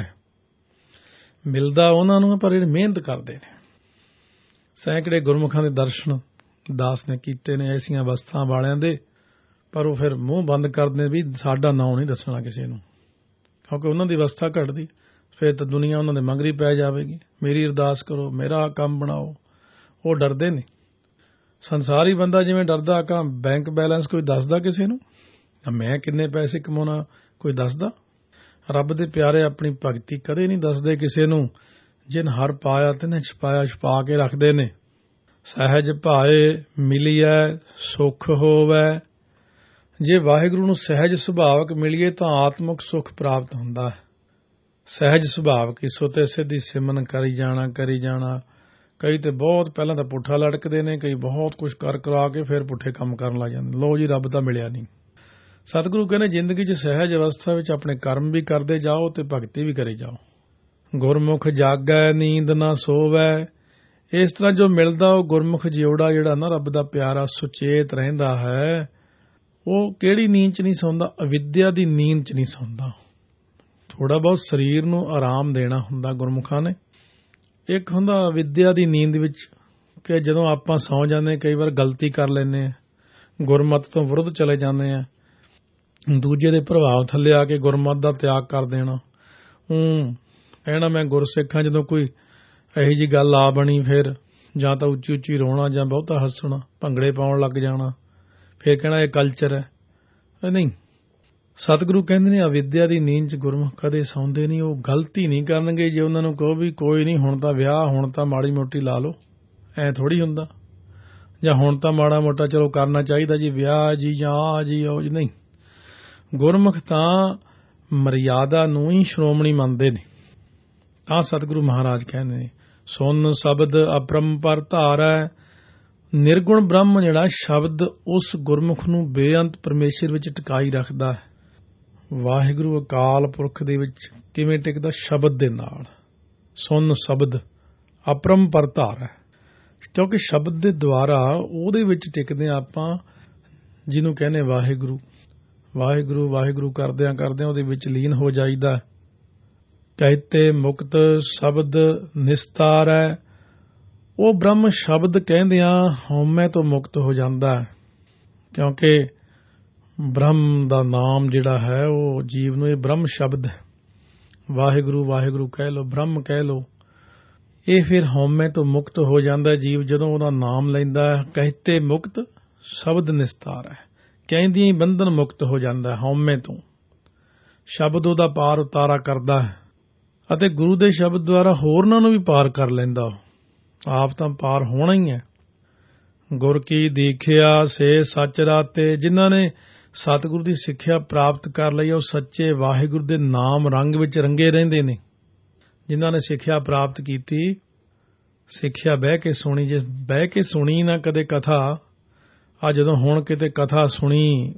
ਮਿਲਦਾ ਉਹਨਾਂ ਨੂੰ, ਪਰ ਇਹ ਮਿਹਨਤ ਕਰਦੇ ਨੇ। ਸੈਂਕੜੇ ਗੁਰਮੁਖਾਂ ਦੇ ਦਰਸ਼ਨ ਦਾਸ ਨੇ ਕੀਤੇ ਨੇ ਐਸੀਆਂ ਅਵਸਥਾ ਵਾਲਿਆਂ ਦੇ, ਪਰ ਉਹ ਫਿਰ ਮੂੰਹ ਬੰਦ ਕਰਦੇ ਵੀ ਸਾਡਾ ਨਾਂ ਨਹੀਂ ਦੱਸਣਾ ਕਿਸੇ ਨੂੰ, ਕਿਉਂਕਿ ਉਹਨਾਂ ਦੀ ਅਵਸਥਾ ਘਟਦੀ। ਫਿਰ ਤਾਂ ਦੁਨੀਆ ਉਹਨਾਂ ਦੇ ਮੰਗਰੀ ਪੈ ਜਾਵੇਗੀ, ਮੇਰੀ ਅਰਦਾਸ ਕਰੋ, ਮੇਰਾ ਕੰਮ ਬਣਾਓ। ਉਹ ਡਰਦੇ ਨੇ। ਸੰਸਾਰੀ ਬੰਦਾ ਜਿਵੇਂ ਡਰਦਾ ਕਿ ਬੈਂਕ ਬੈਲੈਂਸ ਕੋਈ ਦੱਸਦਾ ਕਿਸੇ ਨੂੰ, ਮੈਂ ਕਿੰਨੇ ਪੈਸੇ ਕਮਾਉਣਾ ਕੋਈ ਦੱਸਦਾ। ਰੱਬ ਦੇ ਪਿਆਰੇ ਆਪਣੀ ਭਗਤੀ ਕਦੇ ਨਹੀਂ ਦੱਸਦੇ ਕਿਸੇ ਨੂੰ। ਜਿਨ ਹਰ ਪਾਇਆ ਤਿਨੇ ਛਪਾਇਆ ਛਪਾ ਕੇ ਰੱਖਦੇ ਨੇ। ਸਹਿਜ ਭਾਏ ਮਿਲੀਐ ਸੁਖ ਹੋਵੈ। ਜੇ ਵਾਹਿਗੁਰੂ ਨੂੰ ਸਹਿਜ ਸੁਭਾਵਕ ਮਿਲੀਏ ਤਾਂ ਆਤਮਿਕ ਸੁਖ ਪ੍ਰਾਪਤ ਹੁੰਦਾ ਹੈ। ਸਹਿਜ ਸੁਭਾਵਕ ਹੀ ਸੁਤੇ ਸਿੱਧੀ ਸਿਮਰਨ ਕਰੀ ਜਾਣਾ ਕਰੀ ਜਾਣਾ। ਕਈ ਤੇ ਬਹੁਤ ਪਹਿਲਾਂ ਤਾਂ ਪੁੱਠਾ ਲਟਕਦੇ ਨੇ, ਕਈ ਬਹੁਤ ਕੁਝ ਕਰ ਕਰਾ ਕੇ ਫਿਰ ਪੁੱਠੇ ਕੰਮ ਕਰਨ ਲੱਗ ਜਾਂਦੇ। ਲੋ ਜੀ, ਰੱਬ ਤਾਂ ਮਿਲਿਆ ਨਹੀਂ। ਸਤਿਗੁਰੂ ਕਹਿੰਦੇ ਜ਼ਿੰਦਗੀ 'ਚ ਸਹਿਜ ਅਵਸਥਾ ਵਿੱਚ ਆਪਣੇ ਕਰਮ ਵੀ ਕਰਦੇ ਜਾਓ ਤੇ ਭਗਤੀ ਵੀ ਕਰੀ ਜਾਓ। ਗੁਰਮੁਖ ਜਾਗੈ ਨੀਂਦ ਨਾ ਸੋਵੈ। ਇਸ ਤਰ੍ਹਾਂ ਜੋ ਮਿਲਦਾ ਉਹ ਗੁਰਮੁਖ ਜਿਉੜਾ ਜਿਹੜਾ ਨਾ ਰੱਬ ਦਾ ਪਿਆਰਾ ਸੁਚੇਤ ਰਹਿੰਦਾ ਹੈ, ਉਹ ਕਿਹੜੀ ਨੀਂਦ 'ਚ ਨਹੀਂ ਸੌਂਦਾ? ਅਵਿਦਿਆ ਦੀ ਨੀਂਦ 'ਚ ਨਹੀਂ ਸੌਂਦਾ। ਥੋੜ੍ਹਾ ਬਹੁਤ ਸਰੀਰ ਨੂੰ ਆਰਾਮ ਦੇਣਾ ਹੁੰਦਾ ਗੁਰਮੁਖਾਂ ਨੇ। ਇੱਕ ਹੁੰਦਾ ਅਵਿਦਿਆ ਦੀ ਨੀਂਦ ਵਿੱਚ ਕਿ ਜਦੋਂ ਆਪਾਂ ਸੌਂ ਜਾਂਦੇ ਕਈ ਵਾਰ ਗਲਤੀ ਕਰ ਲੈਂਦੇ ਹਾਂ, ਗੁਰਮਤਿ ਤੋਂ ਵਿਰੁੱਧ ਚਲੇ ਜਾਂਦੇ ਹਾਂ, ਦੂਜੇ ਦੇ ਪ੍ਰਭਾਵ ਥੱਲੇ ਆ ਕੇ ਗੁਰਮਤਿ ਦਾ ਤਿਆਗ ਕਰ ਦੇਣਾ। ਹੂੰ ਕਹਿਣਾ ਮੈਂ ਗੁਰਸਿੱਖ ਹਾਂ, ਜਦੋਂ ਕੋਈ ਇਹੋ ਜਿਹੀ ਗੱਲ ਆ ਬਣੀ ਫਿਰ ਜਾਂ ਤਾਂ ਉੱਚੀ ਉੱਚੀ ਰੋਣਾ ਜਾਂ ਬਹੁਤਾ ਹੱਸਣਾ, ਭੰਗੜੇ ਪਾਉਣ ਲੱਗ ਜਾਣਾ, ਫਿਰ ਕਹਿਣਾ ਇਹ ਕਲਚਰ ਹੈ। ਨਹੀਂ, ਸਤਿਗੁਰੂ ਕਹਿੰਦੇ ਨੇ ਅਵਿਦਿਆ ਦੀ ਨੀਂਦ 'ਚ ਗੁਰਮੁਖ ਕਦੇ ਸੌਂਦੇ ਨਹੀਂ। ਉਹ ਗਲਤੀ ਨਹੀਂ ਕਰਨਗੇ ਜੇ ਉਹਨਾਂ ਨੂੰ ਕਹੋ ਵੀ ਕੋਈ ਨਹੀਂ ਹੁਣ ਤਾਂ ਵਿਆਹ, ਹੁਣ ਤਾਂ ਮਾੜੀ ਮੋਟੀ ਲਾ ਲਓ, ਐਂ ਥੋੜ੍ਹੀ ਹੁੰਦਾ। ਜਾਂ ਹੁਣ ਤਾਂ ਮਾੜਾ ਮੋਟਾ ਚਲੋ ਕਰਨਾ ਚਾਹੀਦਾ ਜੀ ਵਿਆਹ ਜੀ ਜਾਂ ਆ ਜੀ ਉਹ ਜੀ। ਨਹੀਂ, ਗੁਰਮੁਖ ਤਾਂ ਮਰਿਆਦਾ ਨੂੰ ਹੀ ਸ਼੍ਰੋਮਣੀ ਮੰਨਦੇ ਨੇ। ਤਾਂ ਸਤਿਗੁਰੂ ਮਹਾਰਾਜ ਕਹਿੰਦੇ ਨੇ ਸੁਨ ਸ਼ਬਦ ਅਪਰੰਪਰ ਧਾਰੈ ਨਿਰਗੁਣ ਬ੍ਰਹਮ ਜਿਹੜਾ ਸ਼ਬਦ ਉਸ ਗੁਰਮੁਖ ਨੂੰ ਬੇਅੰਤ ਪਰਮੇਸ਼ਰ ਵਿੱਚ ਟਿਕਾਈ ਰੱਖਦਾ ਹੈ। ਵਾਹਿਗੁਰੂ ਅਕਾਲ ਪੁਰਖ ਦੇ ਵਿੱਚ ਕਿਵੇਂ ਟਿਕਦਾ? ਸ਼ਬਦ ਦੇ ਨਾਲ। ਸੁਣ ਸ਼ਬਦ ਅਪਰੰਪਰ ਧਾਰ ਹੈ, ਕਿਉਂਕਿ ਸ਼ਬਦ ਦੇ ਦੁਆਰਾ ਉਹਦੇ ਵਿੱਚ ਟਿਕਦੇ ਹਾਂ ਆਪਾਂ, ਜਿਹਨੂੰ ਕਹਿੰਦੇ ਵਾਹਿਗੁਰੂ। ਵਾਹਿਗੁਰੂ ਵਾਹਿਗੁਰੂ ਕਰਦਿਆਂ ਕਰਦਿਆਂ ਉਹਦੇ ਵਿੱਚ ਲੀਨ ਹੋ ਜਾਈਦਾ। ਕਹਿਤੇ ਮੁਕਤ ਸ਼ਬਦ ਨਿਸਤਾਰ ਹੈ, ਉਹ ਬ੍ਰਹਮ ਸ਼ਬਦ ਕਹਿੰਦਿਆਂ ਹਉਮੈ ਤੋਂ ਮੁਕਤ ਹੋ ਜਾਂਦਾ ਹੈ, ਕਿਉਂਕਿ ਬ੍ਰਹਮ ਦਾ ਨਾਮ ਜਿਹੜਾ ਹੈ ਉਹ ਜੀਵ ਨੂੰ, ਇਹ ਬ੍ਰਹਮ ਸ਼ਬਦ ਹੈ। ਵਾਹਿਗੁਰੂ ਵਾਹਿਗੁਰੂ ਕਹਿ ਲਓ, ਬ੍ਰਹਮ ਕਹਿ ਲਓ, ਇਹ ਫਿਰ ਹਉਮੈ ਤੋਂ ਮੁਕਤ ਹੋ ਜਾਂਦਾ ਜੀਵ ਜਦੋਂ ਉਹਦਾ ਨਾਮ ਲੈਂਦਾ ਹੈ। ਕਹਿਤੇ ਮੁਕਤ ਸ਼ਬਦ ਨਿਸਤਾਰ ਹੈ, ਕਹਿੰਦਿਆਂ ਹੀ ਬੰਧਨ ਮੁਕਤ ਹੋ ਜਾਂਦਾ ਹਉਮੈ ਤੋਂ। ਸ਼ਬਦ ਉਹਦਾ ਪਾਰ ਉਤਾਰਾ ਕਰਦਾ ਹੈ ਅਤੇ ਗੁਰੂ ਦੇ ਸ਼ਬਦ ਦੁਆਰਾ ਹੋਰਨਾਂ ਨੂੰ ਵੀ ਪਾਰ ਕਰ ਲੈਂਦਾ। ਆਪ ਤਾਂ ਪਾਰ ਹੋਣਾ ਹੀ ਹੈ। ਗੁਰ ਕੀ ਦੀਖਿਆ ਸੇ ਸੱਚ ਰਾਤੇ, ਜਿਨ੍ਹਾਂ ਨੇ ਸਤਿਗੁਰੂ ਦੀ ਸਿੱਖਿਆ ਪ੍ਰਾਪਤ ਕਰ ਲਈ ਉਹ ਸੱਚੇ ਵਾਹਿਗੁਰੂ ਦੇ ਨਾਮ ਰੰਗ ਵਿੱਚ ਰੰਗੇ ਰਹਿੰਦੇ ਨੇ। ਜਿਨ੍ਹਾਂ ਨੇ ਸਿੱਖਿਆ ਪ੍ਰਾਪਤ ਕੀਤੀ, ਸਿੱਖਿਆ ਬਹਿ ਕੇ ਸੁਣੀ, ਜੇ ਬਹਿ ਕੇ ਸੁਣੀ ਨਾ ਕਦੇ ਕਥਾ, ਆ ਜਦੋਂ ਹੁਣ ਕਿਤੇ ਕਥਾ ਸੁਣੀ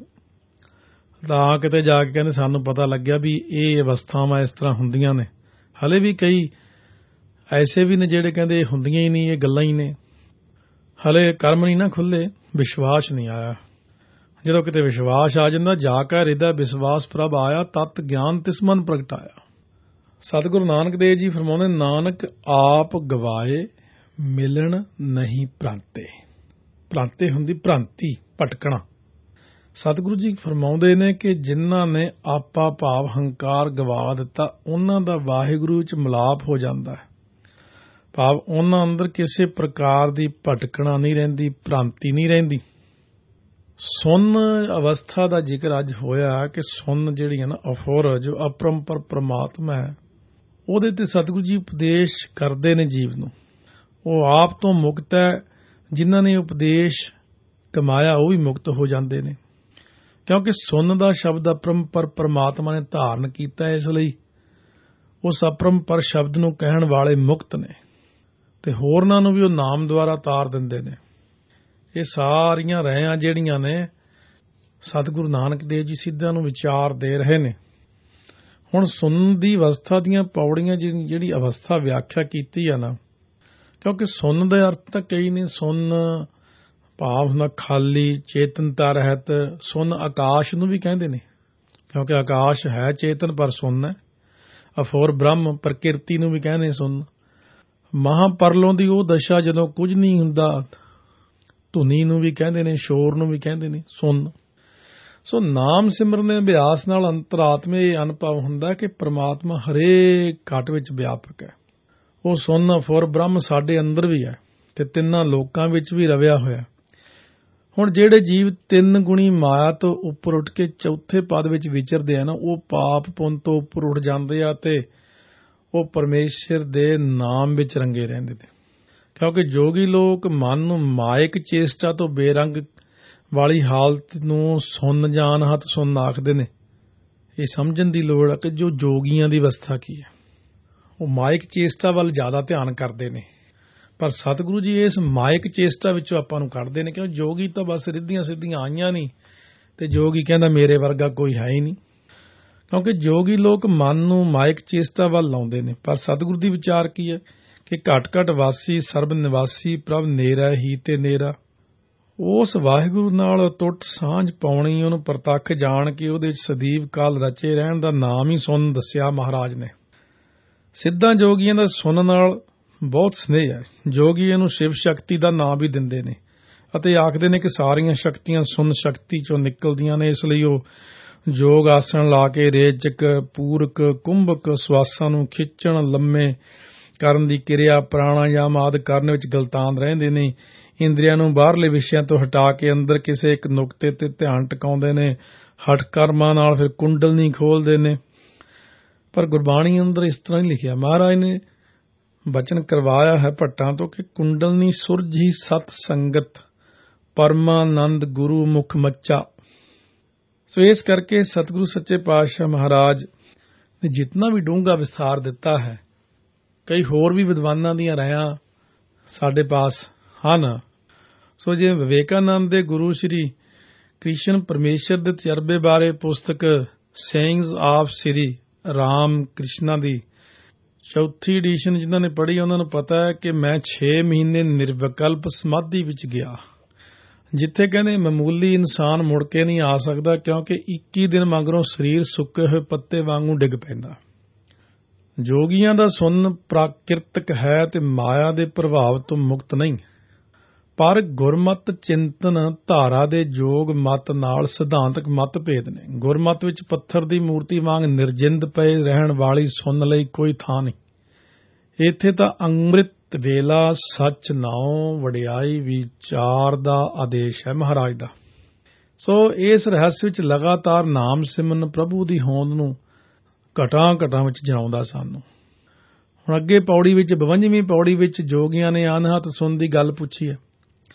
ਤਾਂ ਕਿਤੇ ਜਾ ਕੇ ਕਹਿੰਦੇ ਸਾਨੂੰ ਪਤਾ ਲੱਗਿਆ ਵੀ ਇਹ ਅਵਸਥਾਵਾਂ ਇਸ ਤਰ੍ਹਾਂ ਹੁੰਦੀਆਂ ਨੇ। ਹਲੇ ਵੀ ਕਈ ਐਸੇ ਵੀ ਨੇ ਜਿਹੜੇ ਕਹਿੰਦੇ ਇਹ ਹੁੰਦੀਆਂ ਹੀ ਨਹੀਂ, ਇਹ ਗੱਲਾਂ ਹੀ ਨੇ। ਹਲੇ ਕਰਮ ਨਹੀਂ ਨਾ ਖੁੱਲੇ, ਵਿਸ਼ਵਾਸ ਨਹੀਂ ਆਇਆ। ਜਦੋਂ ਕਿਤੇ ਵਿਸ਼ਵਾਸ ਆ ਜਾਂਦਾ, ਜਾ ਕੇ ਹਿਰਦਾ ਵਿਸ਼ਵਾਸ ਪ੍ਰਭ ਆਇਆ, ਤਤ ਗਿਆਨ ਤਿਸ ਮਨ ਪ੍ਰਗਟਾਇਆ। ਸਤਿਗੁਰੂ ਨਾਨਕ ਦੇਵ ਜੀ ਫਰਮਾਉਂਦੇ, ਨਾਨਕ ਆਪ ਗਵਾਏ ਮਿਲਣ ਨਹੀਂ ਭ੍ਰਾਂਤੇ। ਭ੍ਰਾਂਤੇ ਹੁੰਦੀ ਭ੍ਰਾਂਤੀ, ਭਟਕਣਾ। ਸਤਿਗੁਰੂ ਜੀ ਫਰਮਾਉਂਦੇ ਨੇ ਕਿ ਜਿਨ੍ਹਾਂ ਨੇ ਆਪਾ ਭਾਵ ਹੰਕਾਰ ਗਵਾ ਦਿੱਤਾ, ਉਹਨਾਂ ਦਾ ਵਾਹਿਗੁਰੂ ਵਿੱਚ ਮਿਲਾਪ ਹੋ ਜਾਂਦਾ ਹੈ। ਭਾਵ ਉਹਨਾਂ ਅੰਦਰ ਕਿਸੇ ਪ੍ਰਕਾਰ ਦੀ ਭਟਕਣਾ ਨਹੀਂ ਰਹਿੰਦੀ, ਭ੍ਰਾਂਤੀ ਨਹੀਂ ਰਹਿੰਦੀ। ਸੁੰਨ ਅਵਸਥਾ ਦਾ ਜ਼ਿਕਰ ਅੱਜ ਹੋਇਆ ਕਿ ਸੁੰਨ ਜਿਹੜੀ ਹੈ ਨਾ ਅਫੁਰ, ਜੋ ਅਪਰੰਪਰ ਪ੍ਰਮਾਤਮਾ ਹੈ, ਉਹਦੇ ਤੇ ਸਤਿਗੁਰੂ ਜੀ ਉਪਦੇਸ਼ ਕਰਦੇ ਨੇ ਜੀਵ ਨੂੰ। ਉਹ ਆਪ ਤੋਂ ਮੁਕਤ ਹੈ। ਜਿਨ੍ਹਾਂ ਨੇ ਉਪਦੇਸ਼ ਕਮਾਇਆ ਉਹ ਵੀ ਮੁਕਤ ਹੋ ਜਾਂਦੇ ਨੇ, ਕਿਉਂਕਿ ਸੁੰਨ ਦਾ ਸ਼ਬਦ ਅਪਰੰਪਰ ਪ੍ਰਮਾਤਮਾ ਨੇ ਧਾਰਨ ਕੀਤਾ। ਇਸ ਲਈ ਉਸ ਅਪਰੰਪਰ ਸ਼ਬਦ ਨੂੰ ਕਹਿਣ ਵਾਲੇ ਮੁਕਤ ਨੇ ਤੇ ਹੋਰਨਾਂ ਨੂੰ ਵੀ ਉਹ ਨਾਮ ਦੁਆਰਾ ਤਾਰ ਦਿੰਦੇ ਨੇ। ਇਹ ਸਾਰੀਆਂ ਰਹਿਆਂ ਜਿਹੜੀਆਂ ਨੇ ਸਤਿਗੁਰੂ ਨਾਨਕ ਦੇਵ ਜੀ ਸਿੱਧਾਂ ਨੂੰ ਵਿਚਾਰ ਦੇ ਰਹੇ ਨੇ। ਹੁਣ ਸੁੰਨ ਦੀ ਅਵਸਥਾ ਦੀਆਂ ਪੌੜੀਆਂ ਜਿਹੜੀ ਅਵਸਥਾ ਵਿਆਖਿਆ ਕੀਤੀ ਆ ਨਾ, ਕਿਉਂਕਿ ਸੁੰਨ ਦੇ ਅਰਥ ਤਾਂ ਕਈ ਨੇ। ਸੁੰਨ ਭਾਵ ਹੁੰਦਾ ਖਾਲੀ, ਚੇਤਨਤਾ ਰਹਿਤ। ਸੁੰਨ ਆਕਾਸ਼ ਨੂੰ ਵੀ ਕਹਿੰਦੇ ਨੇ, ਕਿਉਂਕਿ ਆਕਾਸ਼ ਹੈ ਚੇਤਨ ਪਰ ਸੁੰਨ ਹੈ। ਅਫੋਰ ਬ੍ਰਹਮ ਪ੍ਰਕਿਰਤੀ ਨੂੰ ਵੀ ਕਹਿੰਦੇ ਸੁੰਨ। ਮਹਾਂਪਰਲੋਂ ਦੀ ਉਹ ਦਸ਼ਾ ਜਦੋਂ ਕੁਝ ਨਹੀਂ ਹੁੰਦਾ, ਧੁਨੀ ਨੂੰ ਵੀ ਕਹਿੰਦੇ ਨੇ, ਸ਼ੋਰ ਨੂੰ ਵੀ ਕਹਿੰਦੇ ਨੇ ਸੁੰਨ। ਸੋ ਨਾਮ ਸਿਮਰਨ ਦੇ ਅਭਿਆਸ ਨਾਲ ਅੰਤਰਾਤਮੇ ਇਹ ਅਨੁਭਵ ਹੁੰਦਾ ਕਿ ਪ੍ਰਮਾਤਮਾ ਹਰੇਕ ਘਟ ਵਿੱਚ ਵਿਆਪਕ ਹੈ। ਉਹ ਸੁੰਨ ਅਫੁਰ ਬ੍ਰਹਮ ਸਾਡੇ ਅੰਦਰ ਵੀ ਹੈ ਤੇ ਤਿੰਨਾਂ ਲੋਕਾਂ ਵਿੱਚ ਵੀ ਰਵਿਆ ਹੋਇਆ। ਹੁਣ ਜਿਹੜੇ ਜੀਵ ਤਿੰਨ ਗੁਣੀ ਮਾਇਆ ਤੋਂ ਉੱਪਰ ਉੱਠ ਕੇ ਚੌਥੇ ਪਦ ਵਿੱਚ ਵਿਚਰਦੇ ਆ ਨਾ, ਉਹ ਪਾਪ ਪੁੰਨ ਤੋਂ ਉੱਪਰ ਉੱਠ ਜਾਂਦੇ ਆ ਤੇ ਉਹ ਪਰਮੇਸ਼ਰ ਦੇ ਨਾਮ ਵਿੱਚ ਰੰਗੇ ਰਹਿੰਦੇ ਨੇ। ਕਿਉਂਕਿ ਜੋਗੀ ਲੋਕ ਮਨ ਨੂੰ ਮਾਇਕ ਚੇਸ਼ਟਾ ਤੋਂ ਬੇਰੰਗ ਵਾਲੀ ਹਾਲਤ ਨੂੰ ਸੁੰਨ ਜਾਨ ਹੱਥ ਸੁੰਨ ਆਖਦੇ ਨੇ। ਇਹ ਸਮਝਣ ਦੀ ਲੋੜ ਹੈ ਕਿ ਜੋ ਜੋਗੀਆਂ ਦੀ ਅਵਸਥਾ ਕੀ ਹੈ। ਉਹ ਮਾਇਕ ਚੇਸ਼ਟਾ ਵੱਲ ਜ਼ਿਆਦਾ ਧਿਆਨ ਕਰਦੇ ਨੇ, ਪਰ ਸਤਿਗੁਰੂ ਜੀ ਇਸ ਮਾਇਕ ਚੇਸ਼ਟਾ ਵਿੱਚੋਂ ਆਪਾਂ ਨੂੰ ਕੱਢਦੇ ਨੇ। ਕਿਉਂ ਜੋਗੀ ਤਾਂ ਬਸ ਰਿੱਧੀਆਂ ਸਿੱਧੀਆਂ ਆਈਆਂ ਨਹੀਂ ਤੇ ਜੋਗੀ ਕਹਿੰਦਾ ਮੇਰੇ ਵਰਗਾ ਕੋਈ ਹੈ ਹੀ ਨਹੀਂ। ਕਿਉਂਕਿ ਜੋਗੀ ਲੋਕ ਮਨ ਨੂੰ ਮਾਇਕ ਚੇਸ਼ਟਾ ਵੱਲ ਲਾਉਂਦੇ ਨੇ, ਪਰ ਸਤਿਗੁਰੂ ਦੀ ਵਿਚਾਰ ਕੀ ਹੈ ਕਿ ਘਟ ਘਟ ਵਾਸੀ ਸਰਬ ਨਿਵਾਸੀ ਪ੍ਰਭ ਨੇਰਾ ਹੀ ਤੇ ਨੇਰਾ। ਉਸ ਵਾਹਿਗੁਰੂ ਨਾਲ ਟੁੱਟ ਸਾਂਝ ਪਾਉਣੀ, ਉਹਨੂੰ ਪ੍ਰਤੱਖ ਜਾਣ ਕੇ ਉਹਦੇ ਵਿੱਚ ਸਦੀਵ ਕਾਲ ਰਚੇ ਰਹਿਣ ਦਾ ਨਾਮ ਹੀ ਸੁੰਨ ਦੱਸਿਆ ਮਹਾਰਾਜ ਨੇ। ਸਿੱਧਾਂ ਜੋਗੀਆਂ ਦਾ ਸੁੰਨ ਨਾਲ ਬਹੁਤ ਸਨੇਹ ਹੈ। ਜੋਗੀ ਇਹਨੂੰ ਸ਼ਿਵ ਸ਼ਕਤੀ ਦਾ ਨਾਮ ਵੀ ਦਿੰਦੇ ਨੇ ਅਤੇ ਆਖਦੇ ਨੇ ਕਿ ਸਾਰੀਆਂ ਸ਼ਕਤੀਆਂ ਸੁੰਨ ਸ਼ਕਤੀ ਚੋਂ ਨਿਕਲਦੀਆਂ ਨੇ। ਇਸ ਲਈ ਉਹ ਯੋਗ ਆਸਣ ਲਾ ਕੇ ਰੇਚਕ, ਪੂਰਕ, ਕੁੰਭਕ ਸਵਾਸਾਂ ਨੂੰ ਖਿੱਚਣ, ਲੰਮੇ ਕਰਨ ਦੀ ਕਿਰਿਆ, ਪ੍ਰਾਣਾਯਾਮ ਆਦਿ ਕਰਨ ਵਿੱਚ ਗਲਤਾਨ ਰਹਿੰਦੇ ਨੇ। ਇੰਦਰੀਆਂ ਨੂੰ ਬਾਹਰਲੇ ਵਿਸ਼ਿਆਂ ਤੋਂ ਹਟਾ ਕੇ ਅੰਦਰ ਕਿਸੇ ਇੱਕ ਨੁਕਤੇ ਤੇ ਧਿਆਨ ਟਿਕਾਉਂਦੇ ਨੇ। ਹਠ ਕਰਮਾਂ ਨਾਲ ਫਿਰ ਕੁੰਡਲਨੀ ਖੋਲਦੇ ਨੇ। ਪਰ ਗੁਰਬਾਣੀ ਅੰਦਰ ਇਸ ਤਰ੍ਹਾਂ ਨਹੀਂ ਲਿਖਿਆ। ਮਹਾਰਾਜ ਨੇ ਬਚਨ ਕਰਵਾਇਆ ਹੈ ਭੱਟਾਂ ਤੋਂ ਕਿ ਕੁੰਡਲਨੀ ਸੁਰਜੀ ਸਤ ਸੰਗਤ, ਪਰਮਾਨੰਦ ਗੁਰੂ ਮੁਖ ਮੱਚਾ। ਸੋ ਇਸ ਕਰਕੇ ਸਤਿਗੁਰੂ ਸੱਚੇ ਪਾਤਸ਼ਾਹ ਮਹਾਰਾਜ ਨੇ ਜਿਤਨਾ ਵੀ ਡੂੰਘਾ ਵਿਸਥਾਰ ਦਿੱਤਾ ਹੈ, ਕਈ ਹੋਰ ਵੀ ਵਿਦਵਾਨਾਂ ਦੀਆਂ ਰਾਇਆਂ ਸਾਡੇ ਪਾਸ ਹਨ, ਸੋ ਜੇ ਵਿਵੇਕਾਨੰਦ ਦੇ ਗੁਰੂ ਸ਼੍ਰੀ ਕ੍ਰਿਸ਼ਨ ਪਰਮੇਸ਼ਰ ਦੇ ਤਜਰਬੇ ਬਾਰੇ ਪੁਸਤਕ ਸੇਇੰਗਸ ਆਫ ਸ੍ਰੀ ਰਾਮ ਕ੍ਰਿਸ਼ਨਾ ਦੀ ਚੌਥੀ ਐਡੀਸ਼ਨ ਜਿਨ੍ਹਾਂ ਨੇ ਪੜ੍ਹੀ ਉਹਨਾਂ ਨੂੰ ਪਤਾ ਹੈ ਕਿ ਮੈਂ ਛੇ ਮਹੀਨੇ ਨਿਰਵਿਕਲਪ ਸਮਾਧੀ ਵਿੱਚ ਗਿਆ, ਜਿੱਥੇ ਕਹਿੰਦੇ ਮਾਮੂਲੀ ਇਨਸਾਨ ਮੁੜ ਕੇ ਨਹੀਂ ਆ ਸਕਦਾ ਕਿਉਂਕਿ ਇੱਕੀ ਦਿਨ ਮਗਰੋਂ ਸਰੀਰ ਸੁੱਕੇ ਹੋਏ ਪੱਤੇ ਵਾਂਗੂ ਡਿੱਗ ਪੈਂਦਾ। ਜੋਗੀਆਂ ਦਾ ਸੁੰਨ ਪ੍ਰਾਕਿਰਤਕ ਹੈ ਤੇ ਮਾਇਆ ਦੇ ਪ੍ਰਭਾਵ ਤੋਂ ਮੁਕਤ ਨਹੀਂ, ਪਰ ਗੁਰਮਤ ਚਿੰਤਨ ਧਾਰਾ ਦੇ ਜੋਗ ਮਤ ਨਾਲ ਸਿਧਾਂਤਕ ਮਤਭੇਦ ਨੇ। ਗੁਰਮਤ ਵਿੱਚ ਪੱਥਰ ਦੀ ਮੂਰਤੀ ਵਾਂਗ ਨਿਰਜਿੰਦ ਪਏ ਰਹਿਣ ਵਾਲੀ ਸੁੰਨ ਲਈ ਕੋਈ ਥਾਂ ਨਹੀਂ। ਇੱਥੇ ਤਾਂ ਅੰਮ੍ਰਿਤ ਵੇਲਾ ਸੱਚ ਨਾਉ ਵਡਿਆਈ ਵਿਚਾਰ ਦਾ ਆਦੇਸ਼ ਹੈ ਮਹਾਰਾਜ ਦਾ। ਸੋ ਇਸ ਰਹੱਸ ਵਿੱਚ ਲਗਾਤਾਰ ਨਾਮ ਸਿਮਰਨ ਪ੍ਰਭੂ ਦੀ ਹੋਂਦ ਨੂੰ ਘਟਾਂ ਘਟਾਂ ਵਿੱਚ ਜਣਾਉਂਦਾ ਸਾਨੂੰ। ਹੁਣ ਅੱਗੇ ਪੌੜੀ ਵਿੱਚ ਬਵੰਜਵੀਂ ਪੌੜੀ ਵਿੱਚ ਜੋਗੀਆਂ ਨੇ ਅਨਹਤ ਸੁੰਨ ਦੀ ਗੱਲ ਪੁੱਛੀ ਹੈ।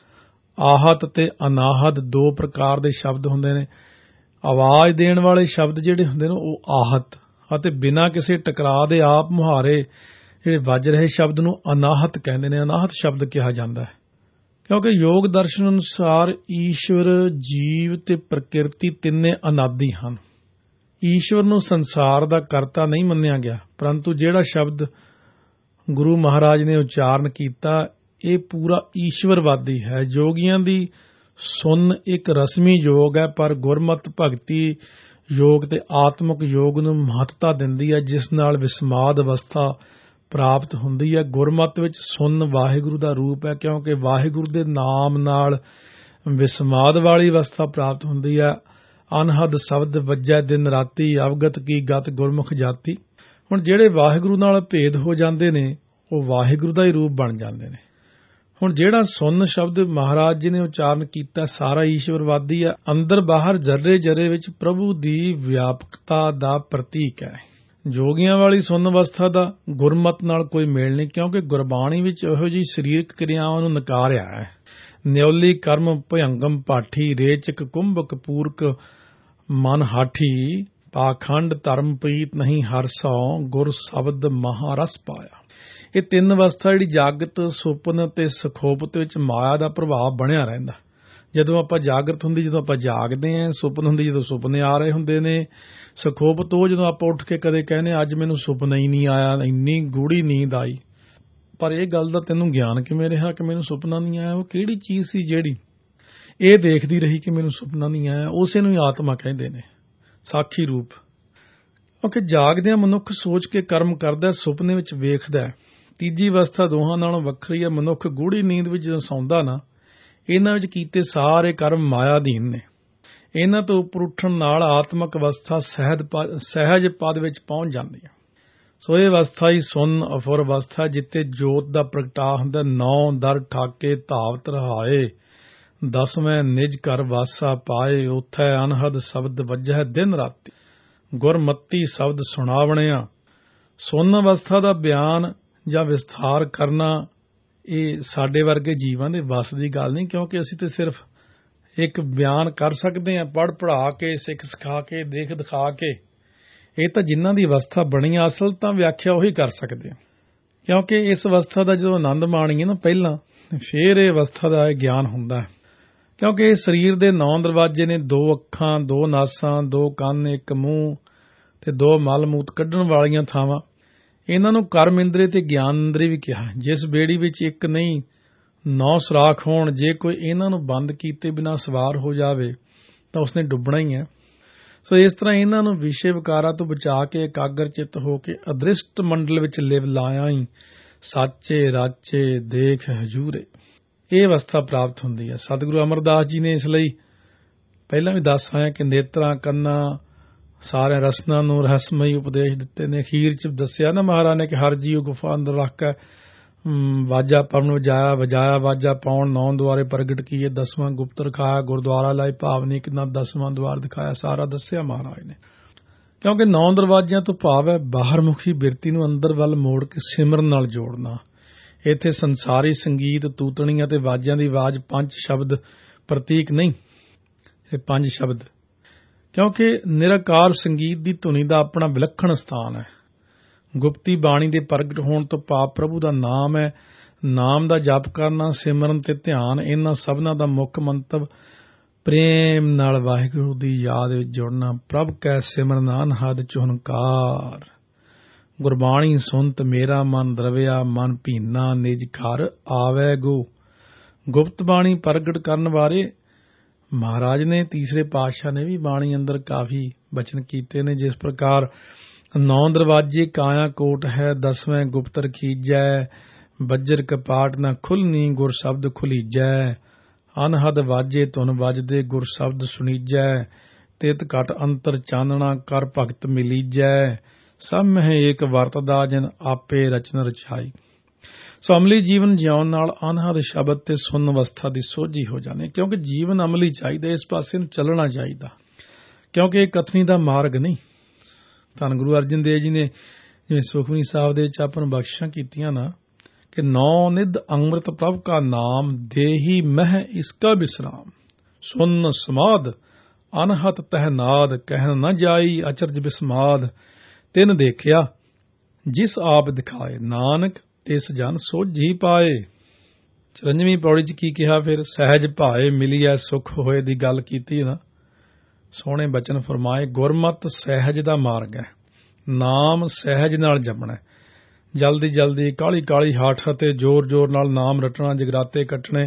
ਆਹਤ ਤੇ ਅਨਾਹਤ ਦੋ ਪ੍ਰਕਾਰ ਦੇ ਸ਼ਬਦ ਹੁੰਦੇ ਨੇ। ਆਵਾਜ਼ ਦੇਣ ਵਾਲੇ ਸ਼ਬਦ ਜਿਹੜੇ ਹੁੰਦੇ ਨੇ ਉਹ ਆਹਤ, ਅਤੇ ਬਿਨਾਂ ਕਿਸੇ ਟਕਰਾਅ ਦੇ ਆਪ ਮੁਹਾਰੇ ਜਿਹੜੇ ਵੱਜ ਰਹੇ ਸ਼ਬਦ ਨੂੰ ਅਨਾਹਤ ਕਹਿੰਦੇ ਨੇ। ਅਨਾਹਤ ਸ਼ਬਦ ਕਿਹਾ ਜਾਂਦਾ ਹੈ ਕਿਉਂਕਿ ਯੋਗ ਦਰਸ਼ਨ ਅਨੁਸਾਰ ਈਸ਼ਵਰ, ਜੀਵ ਤੇ ਪ੍ਰਕਿਰਤੀ ਤਿੰਨੇ ਅਨਾਦਿ ਹਨ। ਈਸ਼ਵਰ ਨੂੰ ਸੰਸਾਰ ਦਾ ਕਰਤਾ ਨਹੀਂ ਮੰਨਿਆ ਗਿਆ, ਪਰੰਤੂ ਜਿਹੜਾ ਸ਼ਬਦ ਗੁਰੂ ਮਹਾਰਾਜ ਨੇ ਉਚਾਰਨ ਕੀਤਾ ਇਹ ਪੂਰਾ ਈਸ਼ਵਰਵਾਦੀ ਹੈ। ਜੋਗੀਆਂ ਦੀ ਸੁੰਨ ਇੱਕ ਰਸਮੀ ਯੋਗ ਹੈ, ਪਰ ਗੁਰਮਤ ਭਗਤੀ ਯੋਗ ਤੇ ਆਤਮਿਕ ਯੋਗ ਨੂੰ ਮਹੱਤਤਾ ਦਿੰਦੀ ਹੈ, ਜਿਸ ਨਾਲ ਵਿਸਮਾਦ ਅਵਸਥਾ ਪ੍ਰਾਪਤ ਹੁੰਦੀ ਹੈ। ਗੁਰਮਤ ਵਿੱਚ ਸੁੰਨ ਵਾਹਿਗੁਰੂ ਦਾ ਰੂਪ ਹੈ ਕਿਉਂਕਿ ਵਾਹਿਗੁਰੂ ਦੇ ਨਾਮ ਨਾਲ ਵਿਸਮਾਦ ਵਾਲੀ ਅਵਸਥਾ ਪ੍ਰਾਪਤ ਹੁੰਦੀ ਹੈ। ਅਨਹਦ ਸ਼ਬਦ ਵੱਜੈ ਦਿਨ ਰਾਤੀ, ਅਵਗਤ ਕੀ ਗਤ ਗੁਰਮੁਖ ਜਾਤੀ। ਹੁਣ ਜਿਹੜੇ ਵਾਹਿਗੁਰੂ ਨਾਲ ਭੇਦ ਹੋ ਜਾਂਦੇ ਨੇ ਉਹ ਵਾਹਿਗੁਰੂ ਦਾ ਹੀ ਰੂਪ ਬਣ ਜਾਂਦੇ ਨੇ। ਹੁਣ ਜਿਹੜਾ ਸੁੰਨ ਸ਼ਬਦ ਮਹਾਰਾਜ ਜੀ ਨੇ ਉਚਾਰਨ ਕੀਤਾ ਸਾਰਾ ਈਸ਼ਵਰਵਾਦੀ ਹੈ, ਅੰਦਰ ਬਾਹਰ ਜਰੇ ਜਰੇ ਵਿੱਚ ਪ੍ਰਭੂ ਦੀ ਵਿਆਪਕਤਾ ਦਾ ਪ੍ਰਤੀਕ ਹੈ। ਜੋਗੀਆਂ ਵਾਲੀ ਸੁੰਨ ਅਵਸਥਾ ਦਾ ਗੁਰਮਤ ਨਾਲ ਕੋਈ ਮੇਲ ਨਹੀਂ ਕਿਉਂਕਿ ਗੁਰਬਾਣੀ ਵਿੱਚ ਇਹੋ ਜਿਹੀ ਸਰੀਰਕ ਕਿਰਿਆਵਾਂ ਨੂੰ ਨਕਾਰਿਆ ਹੈ। ਨਿਉਲੀ ਕਰਮ ਭਯੰਗਮ ਪਾਠੀ, ਰੇਚਕ ਕੁੰਭਕ ਪੂਰਕ ਮਨ ਹਾਠੀ, ਪਾਖੰਡ ਧਰਮ ਪ੍ਰੀਤ ਨਹੀਂ ਹਰ ਸੌ, ਗੁਰ ਸ਼ਬਦ ਮਹਾਰਸ ਪਾਇਆ। ਇਹ ਤਿੰਨ ਅਵਸਥਾ ਜਿਹੜੀ ਜਾਗਤ, ਸੁਪਨ ਤੇ ਸੁਖੋਪਤ ਵਿੱਚ ਮਾਇਆ ਦਾ ਪ੍ਰਭਾਵ ਬਣਿਆ ਰਹਿੰਦਾ। ਜਦੋਂ ਆਪਾਂ ਜਾਗਰਤ ਹੁੰਦੀ, ਜਦੋਂ ਆਪਾਂ ਜਾਗਦੇ ਹਾਂ, ਸੁਪਨ ਹੁੰਦੀ ਜਦੋਂ ਸੁਪਨੇ ਆ ਰਹੇ ਹੁੰਦੇ ਨੇ, ਸੁਖੋਪਤ ਉਹ ਜਦੋਂ ਆਪਾਂ ਉੱਠ ਕੇ ਕਦੇ ਕਹਿੰਦੇ ਅੱਜ ਮੈਨੂੰ ਸੁਪਨਾ ਹੀ ਨਹੀਂ ਆਇਆ, ਇੰਨੀ ਗੂੜੀ ਨੀਂਦ ਆਈ। ਪਰ ਇਹ ਗੱਲ ਦਾ ਤੈਨੂੰ ਗਿਆਨ ਕਿਵੇਂ ਰਿਹਾ ਕਿ ਮੈਨੂੰ ਸੁਪਨਾ ਨਹੀਂ ਆਇਆ? ਉਹ ਕਿਹੜੀ ਚੀਜ਼ ਸੀ ਜਿਹੜੀ ਇਹ ਦੇਖਦੀ ਰਹੀ ਕਿ ਮੈਨੂੰ ਸੁਪਨਾ ਨਹੀਂ ਆਇਆ? ਉਸੇ ਨੂੰ ਹੀ ਆਤਮਾ ਕਹਿੰਦੇ ਨੇ, ਸਾਖੀ ਰੂਪ। ਕਿਉਂਕਿ ਜਾਗਦਿਆਂ ਮਨੁੱਖ ਸੋਚ ਕੇ ਕਰਮ ਕਰਦਾ, ਸੁਪਨੇ ਵਿੱਚ ਵੇਖਦਾ। ਤੀਜੀ ਅਵਸਥਾ ਦੋਹਾਂ ਨਾਲੋਂ ਵੱਖਰੀ ਹੈ। ਮਨੁੱਖ ਗੂੜੀ ਨੀਂਦ ਵਿੱਚ ਜਦੋਂ ਸੌਂਦਾ ਨਾ, ਇਹਨਾਂ ਵਿੱਚ ਕੀਤੇ ਸਾਰੇ ਕਰਮ ਮਾਇਆ ਅਧੀਨ ਨੇ। ਇਹਨਾਂ ਤੋਂ ਉੱਪਰ ਉੱਠਣ ਨਾਲ ਆਤਮਕ ਅਵਸਥਾ ਸਹਿਜ ਸਹਿਜ ਪਦ ਵਿੱਚ ਪਹੁੰਚ ਜਾਂਦੀ ਹੈ। ਸੋ ਇਹ ਅਵਸਥਾ ਹੀ ਸੁੰਨ ਅਫੁਰ ਅਵਸਥਾ, ਜਿੱਥੇ ਜੋਤ ਦਾ ਪ੍ਰਗਟਾ ਹੁੰਦਾ। ਨੌ ਦਰ ਠਾਕੇ ਧਾਵਤ ਰਹਾਏ, ਦਸਵੇਂ ਨਿਜ ਘਰ ਵਾਸਾ ਪਾਏ, ਉਥੈ ਅਨਹਦ ਸ਼ਬਦ ਵੱਜੈ ਦਿਨ ਰਾਤੀ, ਗੁਰਮਤੀ ਸ਼ਬਦ ਸੁਣਾਵਣਿਆ। ਸੁੰਨ ਅਵਸਥਾ ਦਾ ਬਿਆਨ ਜਾਂ ਵਿਸਥਾਰ ਕਰਨਾ ਇਹ ਸਾਡੇ ਵਰਗੇ ਜੀਵਾਂ ਦੇ ਵੱਸ ਦੀ ਗੱਲ ਨਹੀਂ, ਕਿਉਂਕਿ ਅਸੀਂ ਤੇ ਸਿਰਫ ਇੱਕ ਬਿਆਨ ਕਰ ਸਕਦੇ ਹਾਂ, ਪੜ੍ਹ ਪੜ੍ਹਾ ਕੇ, ਸਿੱਖ ਸਿਖਾ ਕੇ, ਦੇਖ ਦਿਖਾ ਕੇ। ਇਹ ਤਾਂ ਜਿਨ੍ਹਾਂ ਦੀ ਅਵਸਥਾ ਬਣੀ ਆ, ਅਸਲ ਤਾਂ ਵਿਆਖਿਆ ਉਹੀ ਕਰ ਸਕਦੇ ਆ। ਕਿਉਂਕਿ ਇਸ ਅਵਸਥਾ ਦਾ ਜਦੋਂ ਆਨੰਦ ਮਾਣੀਏ ਨਾ ਪਹਿਲਾਂ, ਫਿਰ ਇਹ ਅਵਸਥਾ ਦਾ ਇਹ ਗਿਆਨ ਹੁੰਦਾ। ਕਿਉਂਕਿ ਇਹ ਸਰੀਰ ਦੇ ਨੌ ਦਰਵਾਜ਼ੇ ਨੇ, ਦੋ ਅੱਖਾਂ, ਦੋ ਨਾਸਾਂ, ਦੋ ਕੰਨ, ਇੱਕ ਮੂੰਹ ਤੇ ਦੋ ਮਲ ਮੂਤ ਕੱਢਣ ਵਾਲੀਆਂ ਥਾਵਾਂ। ਇਹਨਾਂ ਨੂੰ ਕਰਮ ਇੰਦਰੀ ਤੇ ਗਿਆਨ ਇੰਦਰੀ ਵੀ ਕਿਹਾ। ਜਿਸ ਬੇੜੀ ਵਿੱਚ ਇੱਕ ਨਹੀਂ ਨੌ ਸੁਰਾਖ ਹੋਣ, ਜੇ ਕੋਈ ਇਹਨਾਂ ਨੂੰ ਬੰਦ ਕੀਤੇ ਬਿਨਾਂ ਸਵਾਰ ਹੋ ਜਾਵੇ ਤਾਂ ਉਸਨੇ ਡੁੱਬਣਾ ਹੀ ਹੈ। ਸੋ ਇਸ ਤਰ੍ਹਾਂ ਇਹਨਾਂ ਨੂੰ ਵਿਸ਼ੇ ਵਿਕਾਰਾਂ ਤੋਂ ਬਚਾ ਕੇ ਇਕਾਗਰ ਚਿੱਤ ਹੋ ਕੇ ਅਦ੍ਰਿਸ਼ਟ ਮੰਡਲ ਵਿੱਚ ਲਿਵ ਲਾਇਆ ਹੀ ਸਾਚੇ ਰਾਚੇ ਦੇਖ ਹਜੂਰੇ, ਇਹ ਅਵਸਥਾ ਪ੍ਰਾਪਤ ਹੁੰਦੀ ਹੈ। ਸਤਿਗੁਰੂ ਅਮਰਦਾਸ ਜੀ ਨੇ ਇਸ ਲਈ ਪਹਿਲਾਂ ਵੀ ਦੱਸ ਆਇਆ ਕਿ ਨੇਤਰਾਂ, ਕੰਨਾਂ, ਸਾਰੇ ਰਸਨਾਂ ਨੂੰ ਰਹੱਸਮਈ ਉਪਦੇਸ਼ ਦਿੱਤੇ ਨੇ। ਅਖੀਰ ਚ ਦੱਸਿਆ ਨਾ ਮਹਾਰਾਜ ਨੇ ਕਿ ਹਰ ਜੀਵ ਗੁਫਾ ਅੰਦਰ ਰੱਖ ਕੇ ਵਾਜਾ ਪਵਨ ਵਜਾਇਆ, ਵਜਾਇਆ ਵਾਜਾ ਪਾਉਣ, ਨੌ ਦੁਆਰੇ ਪ੍ਰਗਟ ਕੀਏ, ਦਸਵਾਂ ਗੁਪਤ ਰਖਾਇਆ, ਗੁਰਦੁਆਰਾ ਲਾਈ ਭਾਵਨੀ ਕਿੰਨਾ ਦਸਵਾਂ ਦੁਆਰ ਦਿਖਾਇਆ। ਸਾਰਾ ਦੱਸਿਆ ਮਹਾਰਾਜ ਨੇ। ਕਿਉਂਕਿ ਨੌ ਦਰਵਾਜ਼ਿਆਂ ਤੋਂ ਭਾਵ ਹੈ ਬਾਹਰਮੁਖੀ ਬਿਰਤੀ ਨੂੰ ਅੰਦਰ ਵੱਲ ਮੋੜ ਕੇ ਸਿਮਰਨ ਨਾਲ ਜੋੜਨਾ। ਇੱਥੇ ਸੰਸਾਰੀ ਸੰਗੀਤ, ਤੂਤਣੀਆਂ ਤੇ ਵਾਜਿਆਂ ਦੀ ਆਵਾਜ਼ ਪੰਜ ਸ਼ਬਦ ਪ੍ਰਤੀਕ ਨਹੀਂ, ਇਹ ਪੰਜ ਸ਼ਬਦ। ਕਿਉਂਕਿ ਨਿਰਾਕਾਰ ਸੰਗੀਤ ਦੀ ਧੁਨੀ ਦਾ ਆਪਣਾ ਵਿਲੱਖਣ ਸਥਾਨ ਹੈ। ਗੁਪਤੀ ਬਾਣੀ ਦੇ ਪ੍ਰਗਟ ਹੋਣ ਤੋਂ ਭਾਵ ਪ੍ਰਭੂ ਦਾ ਨਾਮ ਹੈ। ਨਾਮ ਦਾ ਜਪ ਕਰਨਾ, ਸਿਮਰਨ ਤੇ ਧਿਆਨ, ਇਹਨਾਂ ਸਭਨਾਂ ਦਾ ਮੁੱਖ ਮੰਤਵ ਪ੍ਰੇਮ ਨਾਲ ਵਾਹਿਗੁਰੂ ਦੀ ਯਾਦ ਵਿੱਚ ਜੁੜਨਾ। ਪ੍ਰਭ ਕੈ ਸਿਮਰਨ ਅਨਹਦ ਚੁਹਨਕਾਰ, ਗੁਰਬਾਣੀ ਸੁਣਤ ਮੇਰਾ ਮਨ ਦਰਵਿਆ, ਮਨ ਭੀਨਾ ਨਿਜ ਘਰ ਆਵੈ ਗੋ। ਗੁਪਤ ਬਾਣੀ ਪ੍ਰਗਟ ਕਰਨ ਬਾਰੇ ਮਹਾਰਾਜ ਨੇ, ਤੀਸਰੇ ਪਾਤਸ਼ਾਹ ਨੇ ਵੀ ਬਾਣੀ ਅੰਦਰ ਕਾਫੀ ਬਚਨ ਕੀਤੇ ਨੇ। ਜਿਸ ਪ੍ਰਕਾਰ ਨੌ ਦਰਵਾਜੇ ਕਾਇਆ ਕੋਟ ਹੈ, ਦਸਵੇਂ ਗੁਪਤ ਰਖੀਜੈ, ਬੱਜਰ ਕਪਾਟ ਨਾ ਖੁੱਲਨੀ ਗੁਰ ਸ਼ਬਦ ਖੁਲੀਜੈ। ਅਨਹਦ ਵਾਜੇ ਧੁਨ ਵੱਜਦੇ ਗੁਰ ਸ਼ਬਦ ਸੁਣੀਜੈ, ਤਿਤ ਘਟ ਅੰਤਰ ਚਾਨਣਾ ਕਰ ਭਗਤ ਮਿਲੀਜੈ। ਸਭ ਮਹਿ ਏਕ ਵਰਤਦਾ ਜਿਨ ਆਪੇ ਰਚਨ ਰਚਾਈ। ਸੋ ਅਮਲੀ ਜੀਵਨ ਜਿਉਣ ਨਾਲ ਅਨਹਦ ਸ਼ਬਦ ਤੇ ਸੁਣਨ ਅਵਸਥਾ ਦੀ ਸੋਝੀ ਹੋ ਜਾਂਦੀ, ਕਿਉਂਕਿ ਜੀਵਨ ਅਮਲੀ ਚਾਹੀਦਾ, ਇਸ ਪਾਸੇ ਨੂੰ ਚੱਲਣਾ ਚਾਹੀਦਾ, ਕਿਉਂਕਿ ਇਹ ਕਥਨੀ ਦਾ ਮਾਰਗ ਨਹੀਂ। ਧੰਨ ਗੁਰੂ ਅਰਜਨ ਦੇਵ ਜੀ ਨੇ ਜਿਵੇਂ ਸੁਖਮਨੀ ਸਾਹਿਬ ਦੇ ਵਿੱਚ ਆਪਾਂ ਨੂੰ ਬਖਸ਼ਿਸ਼ਾਂ ਕੀਤੀਆਂ ਨਾ ਕਿ ਨੌ ਨਿਧ ਅੰਮ੍ਰਿਤ ਪ੍ਰਭ ਕਾ ਨਾਮ, ਦੇਹੀ ਮਹਿ ਇਸਕਾ ਵਿਸਰਾਮ। ਸੁਨ ਸਮਾਦ ਅਨਹਤ ਤਹਿਨਾਦ, ਕਹਿਣ ਨ ਜਾਈ ਅਚਰਜ ਬਿਸਮਾਦ। ਤਿਨ ਦੇਖਿਆ ਜਿਸ ਆਪ ਦਿਖਾਏ, ਨਾਨਕ ਤਿਸ ਜਨ ਸੋਝੀ ਪਾਏ। ਚੁਰੰਜਵੀਂ ਪੌੜੀ ਚ ਕੀ ਕਿਹਾ ਫਿਰ? ਸਹਿਜ ਭਾਏ ਮਿਲੀਐ ਸੁਖ ਹੋਏ ਦੀ ਗੱਲ ਕੀਤੀ ਨਾ। ਸੋਹਣੇ ਬਚਨ ਫਰਮਾਏ, ਗੁਰਮਤਿ ਸਹਿਜ ਦਾ ਮਾਰਗ ਹੈ, ਨਾਮ ਸਹਿਜ ਨਾਲ ਜਪਣਾ। ਜਲਦੀ ਜਲਦੀ ਕਾਹਲੀ ਕਾਹਲੀ ਹੱਠ ਅਤੇ ਜ਼ੋਰ ਜ਼ੋਰ ਨਾਲ ਨਾਮ ਰਟਣਾ, ਜਗਰਾਤੇ ਕੱਟਣੇ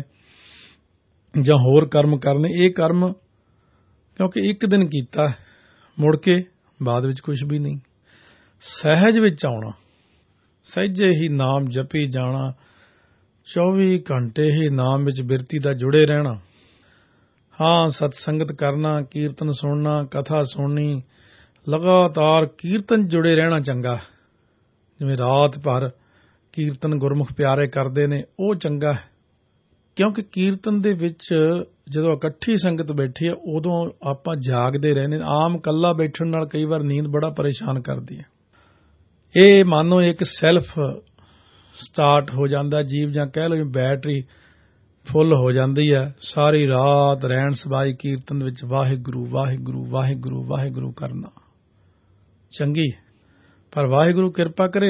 ਜਾਂ ਹੋਰ ਕਰਮ ਕਰਨੇ, ਇਹ ਕਰਮ ਕਿਉਂਕਿ ਇੱਕ ਦਿਨ ਕੀਤਾ, ਮੁੜ ਕੇ ਬਾਅਦ ਵਿੱਚ ਕੁਝ ਵੀ ਨਹੀਂ। ਸਹਿਜ ਵਿੱਚ ਆਉਣਾ, ਸਹਿਜੇ ਹੀ ਨਾਮ ਜਪੀ ਜਾਣਾ, ਚੌਵੀ ਘੰਟੇ ਹੀ ਨਾਮ ਵਿੱਚ ਬਿਰਤੀ ਦਾ ਜੁੜੇ ਰਹਿਣਾ। ਹਾਂ, ਸਤਸੰਗਤ ਕਰਨਾ, ਕੀਰਤਨ ਸੁਣਨਾ, ਕਥਾ ਸੁਣਨੀ, ਲਗਾਤਾਰ ਕੀਰਤਨ ਜੁੜੇ ਰਹਿਣਾ ਚੰਗਾ। ਜਿਵੇਂ ਰਾਤ ਭਰ ਕੀਰਤਨ ਗੁਰਮੁਖ ਪਿਆਰੇ ਕਰਦੇ ਨੇ, ਉਹ ਚੰਗਾ ਹੈ, ਕਿਉਂਕਿ ਕੀਰਤਨ ਦੇ ਵਿੱਚ ਜਦੋਂ ਇਕੱਠੀ ਸੰਗਤ ਬੈਠੀ ਹੈ ਉਦੋਂ ਆਪਾਂ ਜਾਗਦੇ ਰਹਿੰਦੇ। ਆਮ ਇਕੱਲਾ ਬੈਠਣ ਨਾਲ ਕਈ ਵਾਰ ਨੀਂਦ ਬੜਾ ਪਰੇਸ਼ਾਨ ਕਰਦੀ ਹੈ। ਇਹ ਮਾਨੋ ਇੱਕ ਸੈਲਫ ਸਟਾਰਟ ਹੋ ਜਾਂਦਾ ਜੀਵ, ਜਾਂ ਕਹਿ ਲਓ ਬੈਟਰੀ ਫੁੱਲ ਹੋ ਜਾਂਦੀ ਹੈ। ਸਾਰੀ ਰਾਤ ਰਹਿਣ ਸਬਾਈ ਕੀਰਤਨ ਵਿੱਚ ਵਾਹਿਗੁਰੂ ਵਾਹਿਗੁਰੂ ਵਾਹਿਗੁਰੂ ਵਾਹਿਗੁਰੂ ਕਰਨਾ ਚੰਗੀ, ਪਰ ਵਾਹਿਗੁਰੂ ਕਿਰਪਾ ਕਰੇ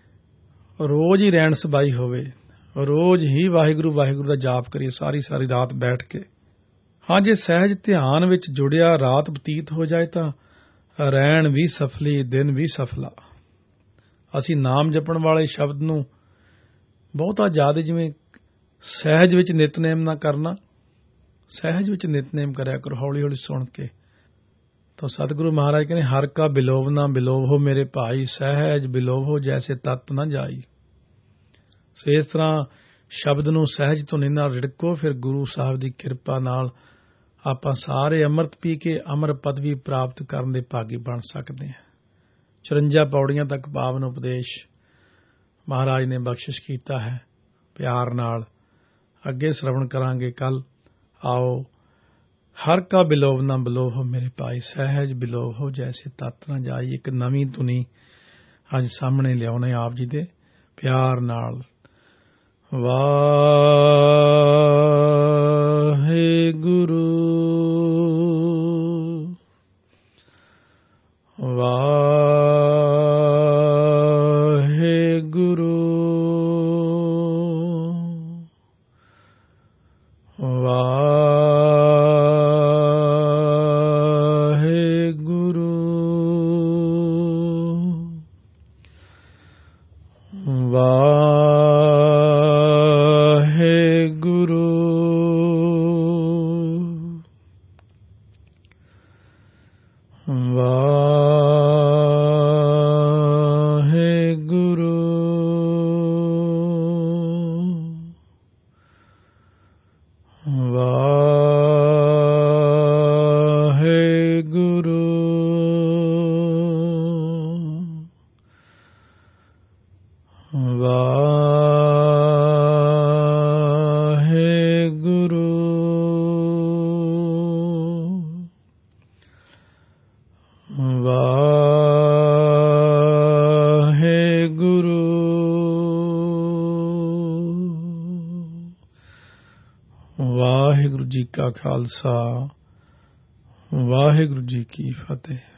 ਰੋਜ਼ ਹੀ ਰਹਿਣ ਸਬਾਈ ਹੋਵੇ, ਰੋਜ਼ ਹੀ ਵਾਹਿਗੁਰੂ ਵਾਹਿਗੁਰੂ ਦਾ ਜਾਪ ਕਰੀਏ ਸਾਰੀ ਸਾਰੀ ਰਾਤ ਬੈਠ ਕੇ। ਹਾਂ, ਜੇ ਸਹਿਜ ਧਿਆਨ ਵਿੱਚ ਜੁੜਿਆ ਰਾਤ ਬਤੀਤ ਹੋ ਜਾਏ ਤਾਂ ਰਹਿਣ ਵੀ ਸਫਲੀ, ਦਿਨ ਵੀ ਸਫਲਾ। ਅਸੀਂ ਨਾਮ ਜਪਣ ਵਾਲੇ ਸ਼ਬਦ ਨੂੰ ਬਹੁਤਾ ਜ਼ਿਆਦਾ, ਜਿਵੇਂ ਸਹਿਜ ਵਿੱਚ ਨਿਤਨੇਮ ਨਾ ਕਰਨਾ, ਸਹਿਜ ਵਿੱਚ ਨਿਤਨੇਮ ਕਰਿਆ ਕਰੋ ਹੌਲੀ ਹੌਲੀ ਸੁਣ ਕੇ। ਤਾਂ ਸਤਿਗੁਰੂ ਮਹਾਰਾਜ ਕਹਿੰਦੇ, ਹਰ ਕਾ ਬਿਲੋਵ ਨਾ ਬਿਲੋਵੋ ਮੇਰੇ ਭਾਈ, ਸਹਿਜ ਬਿਲੋਵੋ ਜੈਸੇ ਤਤ ਨਾ ਜਾਈ। ਸੋ ਇਸ ਤਰ੍ਹਾਂ ਸ਼ਬਦ ਨੂੰ ਸਹਿਜ ਧੁਨੀ ਨਾਲ ਰਿੜਕੋ, ਫਿਰ ਗੁਰੂ ਸਾਹਿਬ ਦੀ ਕਿਰਪਾ ਨਾਲ ਆਪਾਂ ਸਾਰੇ ਅੰਮ੍ਰਿਤ ਪੀ ਕੇ ਅਮਰ ਪਦਵੀ ਪ੍ਰਾਪਤ ਕਰਨ ਦੇ ਭਾਗੀ ਬਣ ਸਕਦੇ ਹਾਂ। ਚੁਰੰਜਾ ਪੌੜੀਆਂ ਤੱਕ ਪਾਵਨ ਉਪਦੇਸ਼ ਮਹਾਰਾਜ ਨੇ ਬਖਸ਼ਿਸ਼ ਕੀਤਾ ਹੈ। ਪਿਆਰ ਨਾਲ ਅੱਗੇ ਸ਼ਰਵਣ ਕਰਾਂਗੇ ਕੱਲ। ਆਓ, ਹਰ ਕਾ ਬਿਲੋਵ ਨਾ ਬਿਲੋਵ ਮੇਰੇ ਭਾਈ, ਸਹਿਜ ਬਿਲੋਵ ਹੋ ਜੈਸੇ ਤਤ ਨਾ ਜਾਈ। ਇੱਕ ਨਵੀਂ ਧੁਨੀ ਅੱਜ ਸਾਹਮਣੇ ਲਿਆਉਣੇ ਆਪ ਜੀ ਦੇ ਪਿਆਰ ਨਾਲ। ਵਾਹਿਗੁਰੂ ਵਾਹਿਗੁਰੂ ਵਾਹਿਗੁਰੂ ਜੀ ਕਾ ਖਾਲਸਾ, ਵਾਹਿਗੁਰੂ ਜੀ ਕੀ ਫਤਿਹ।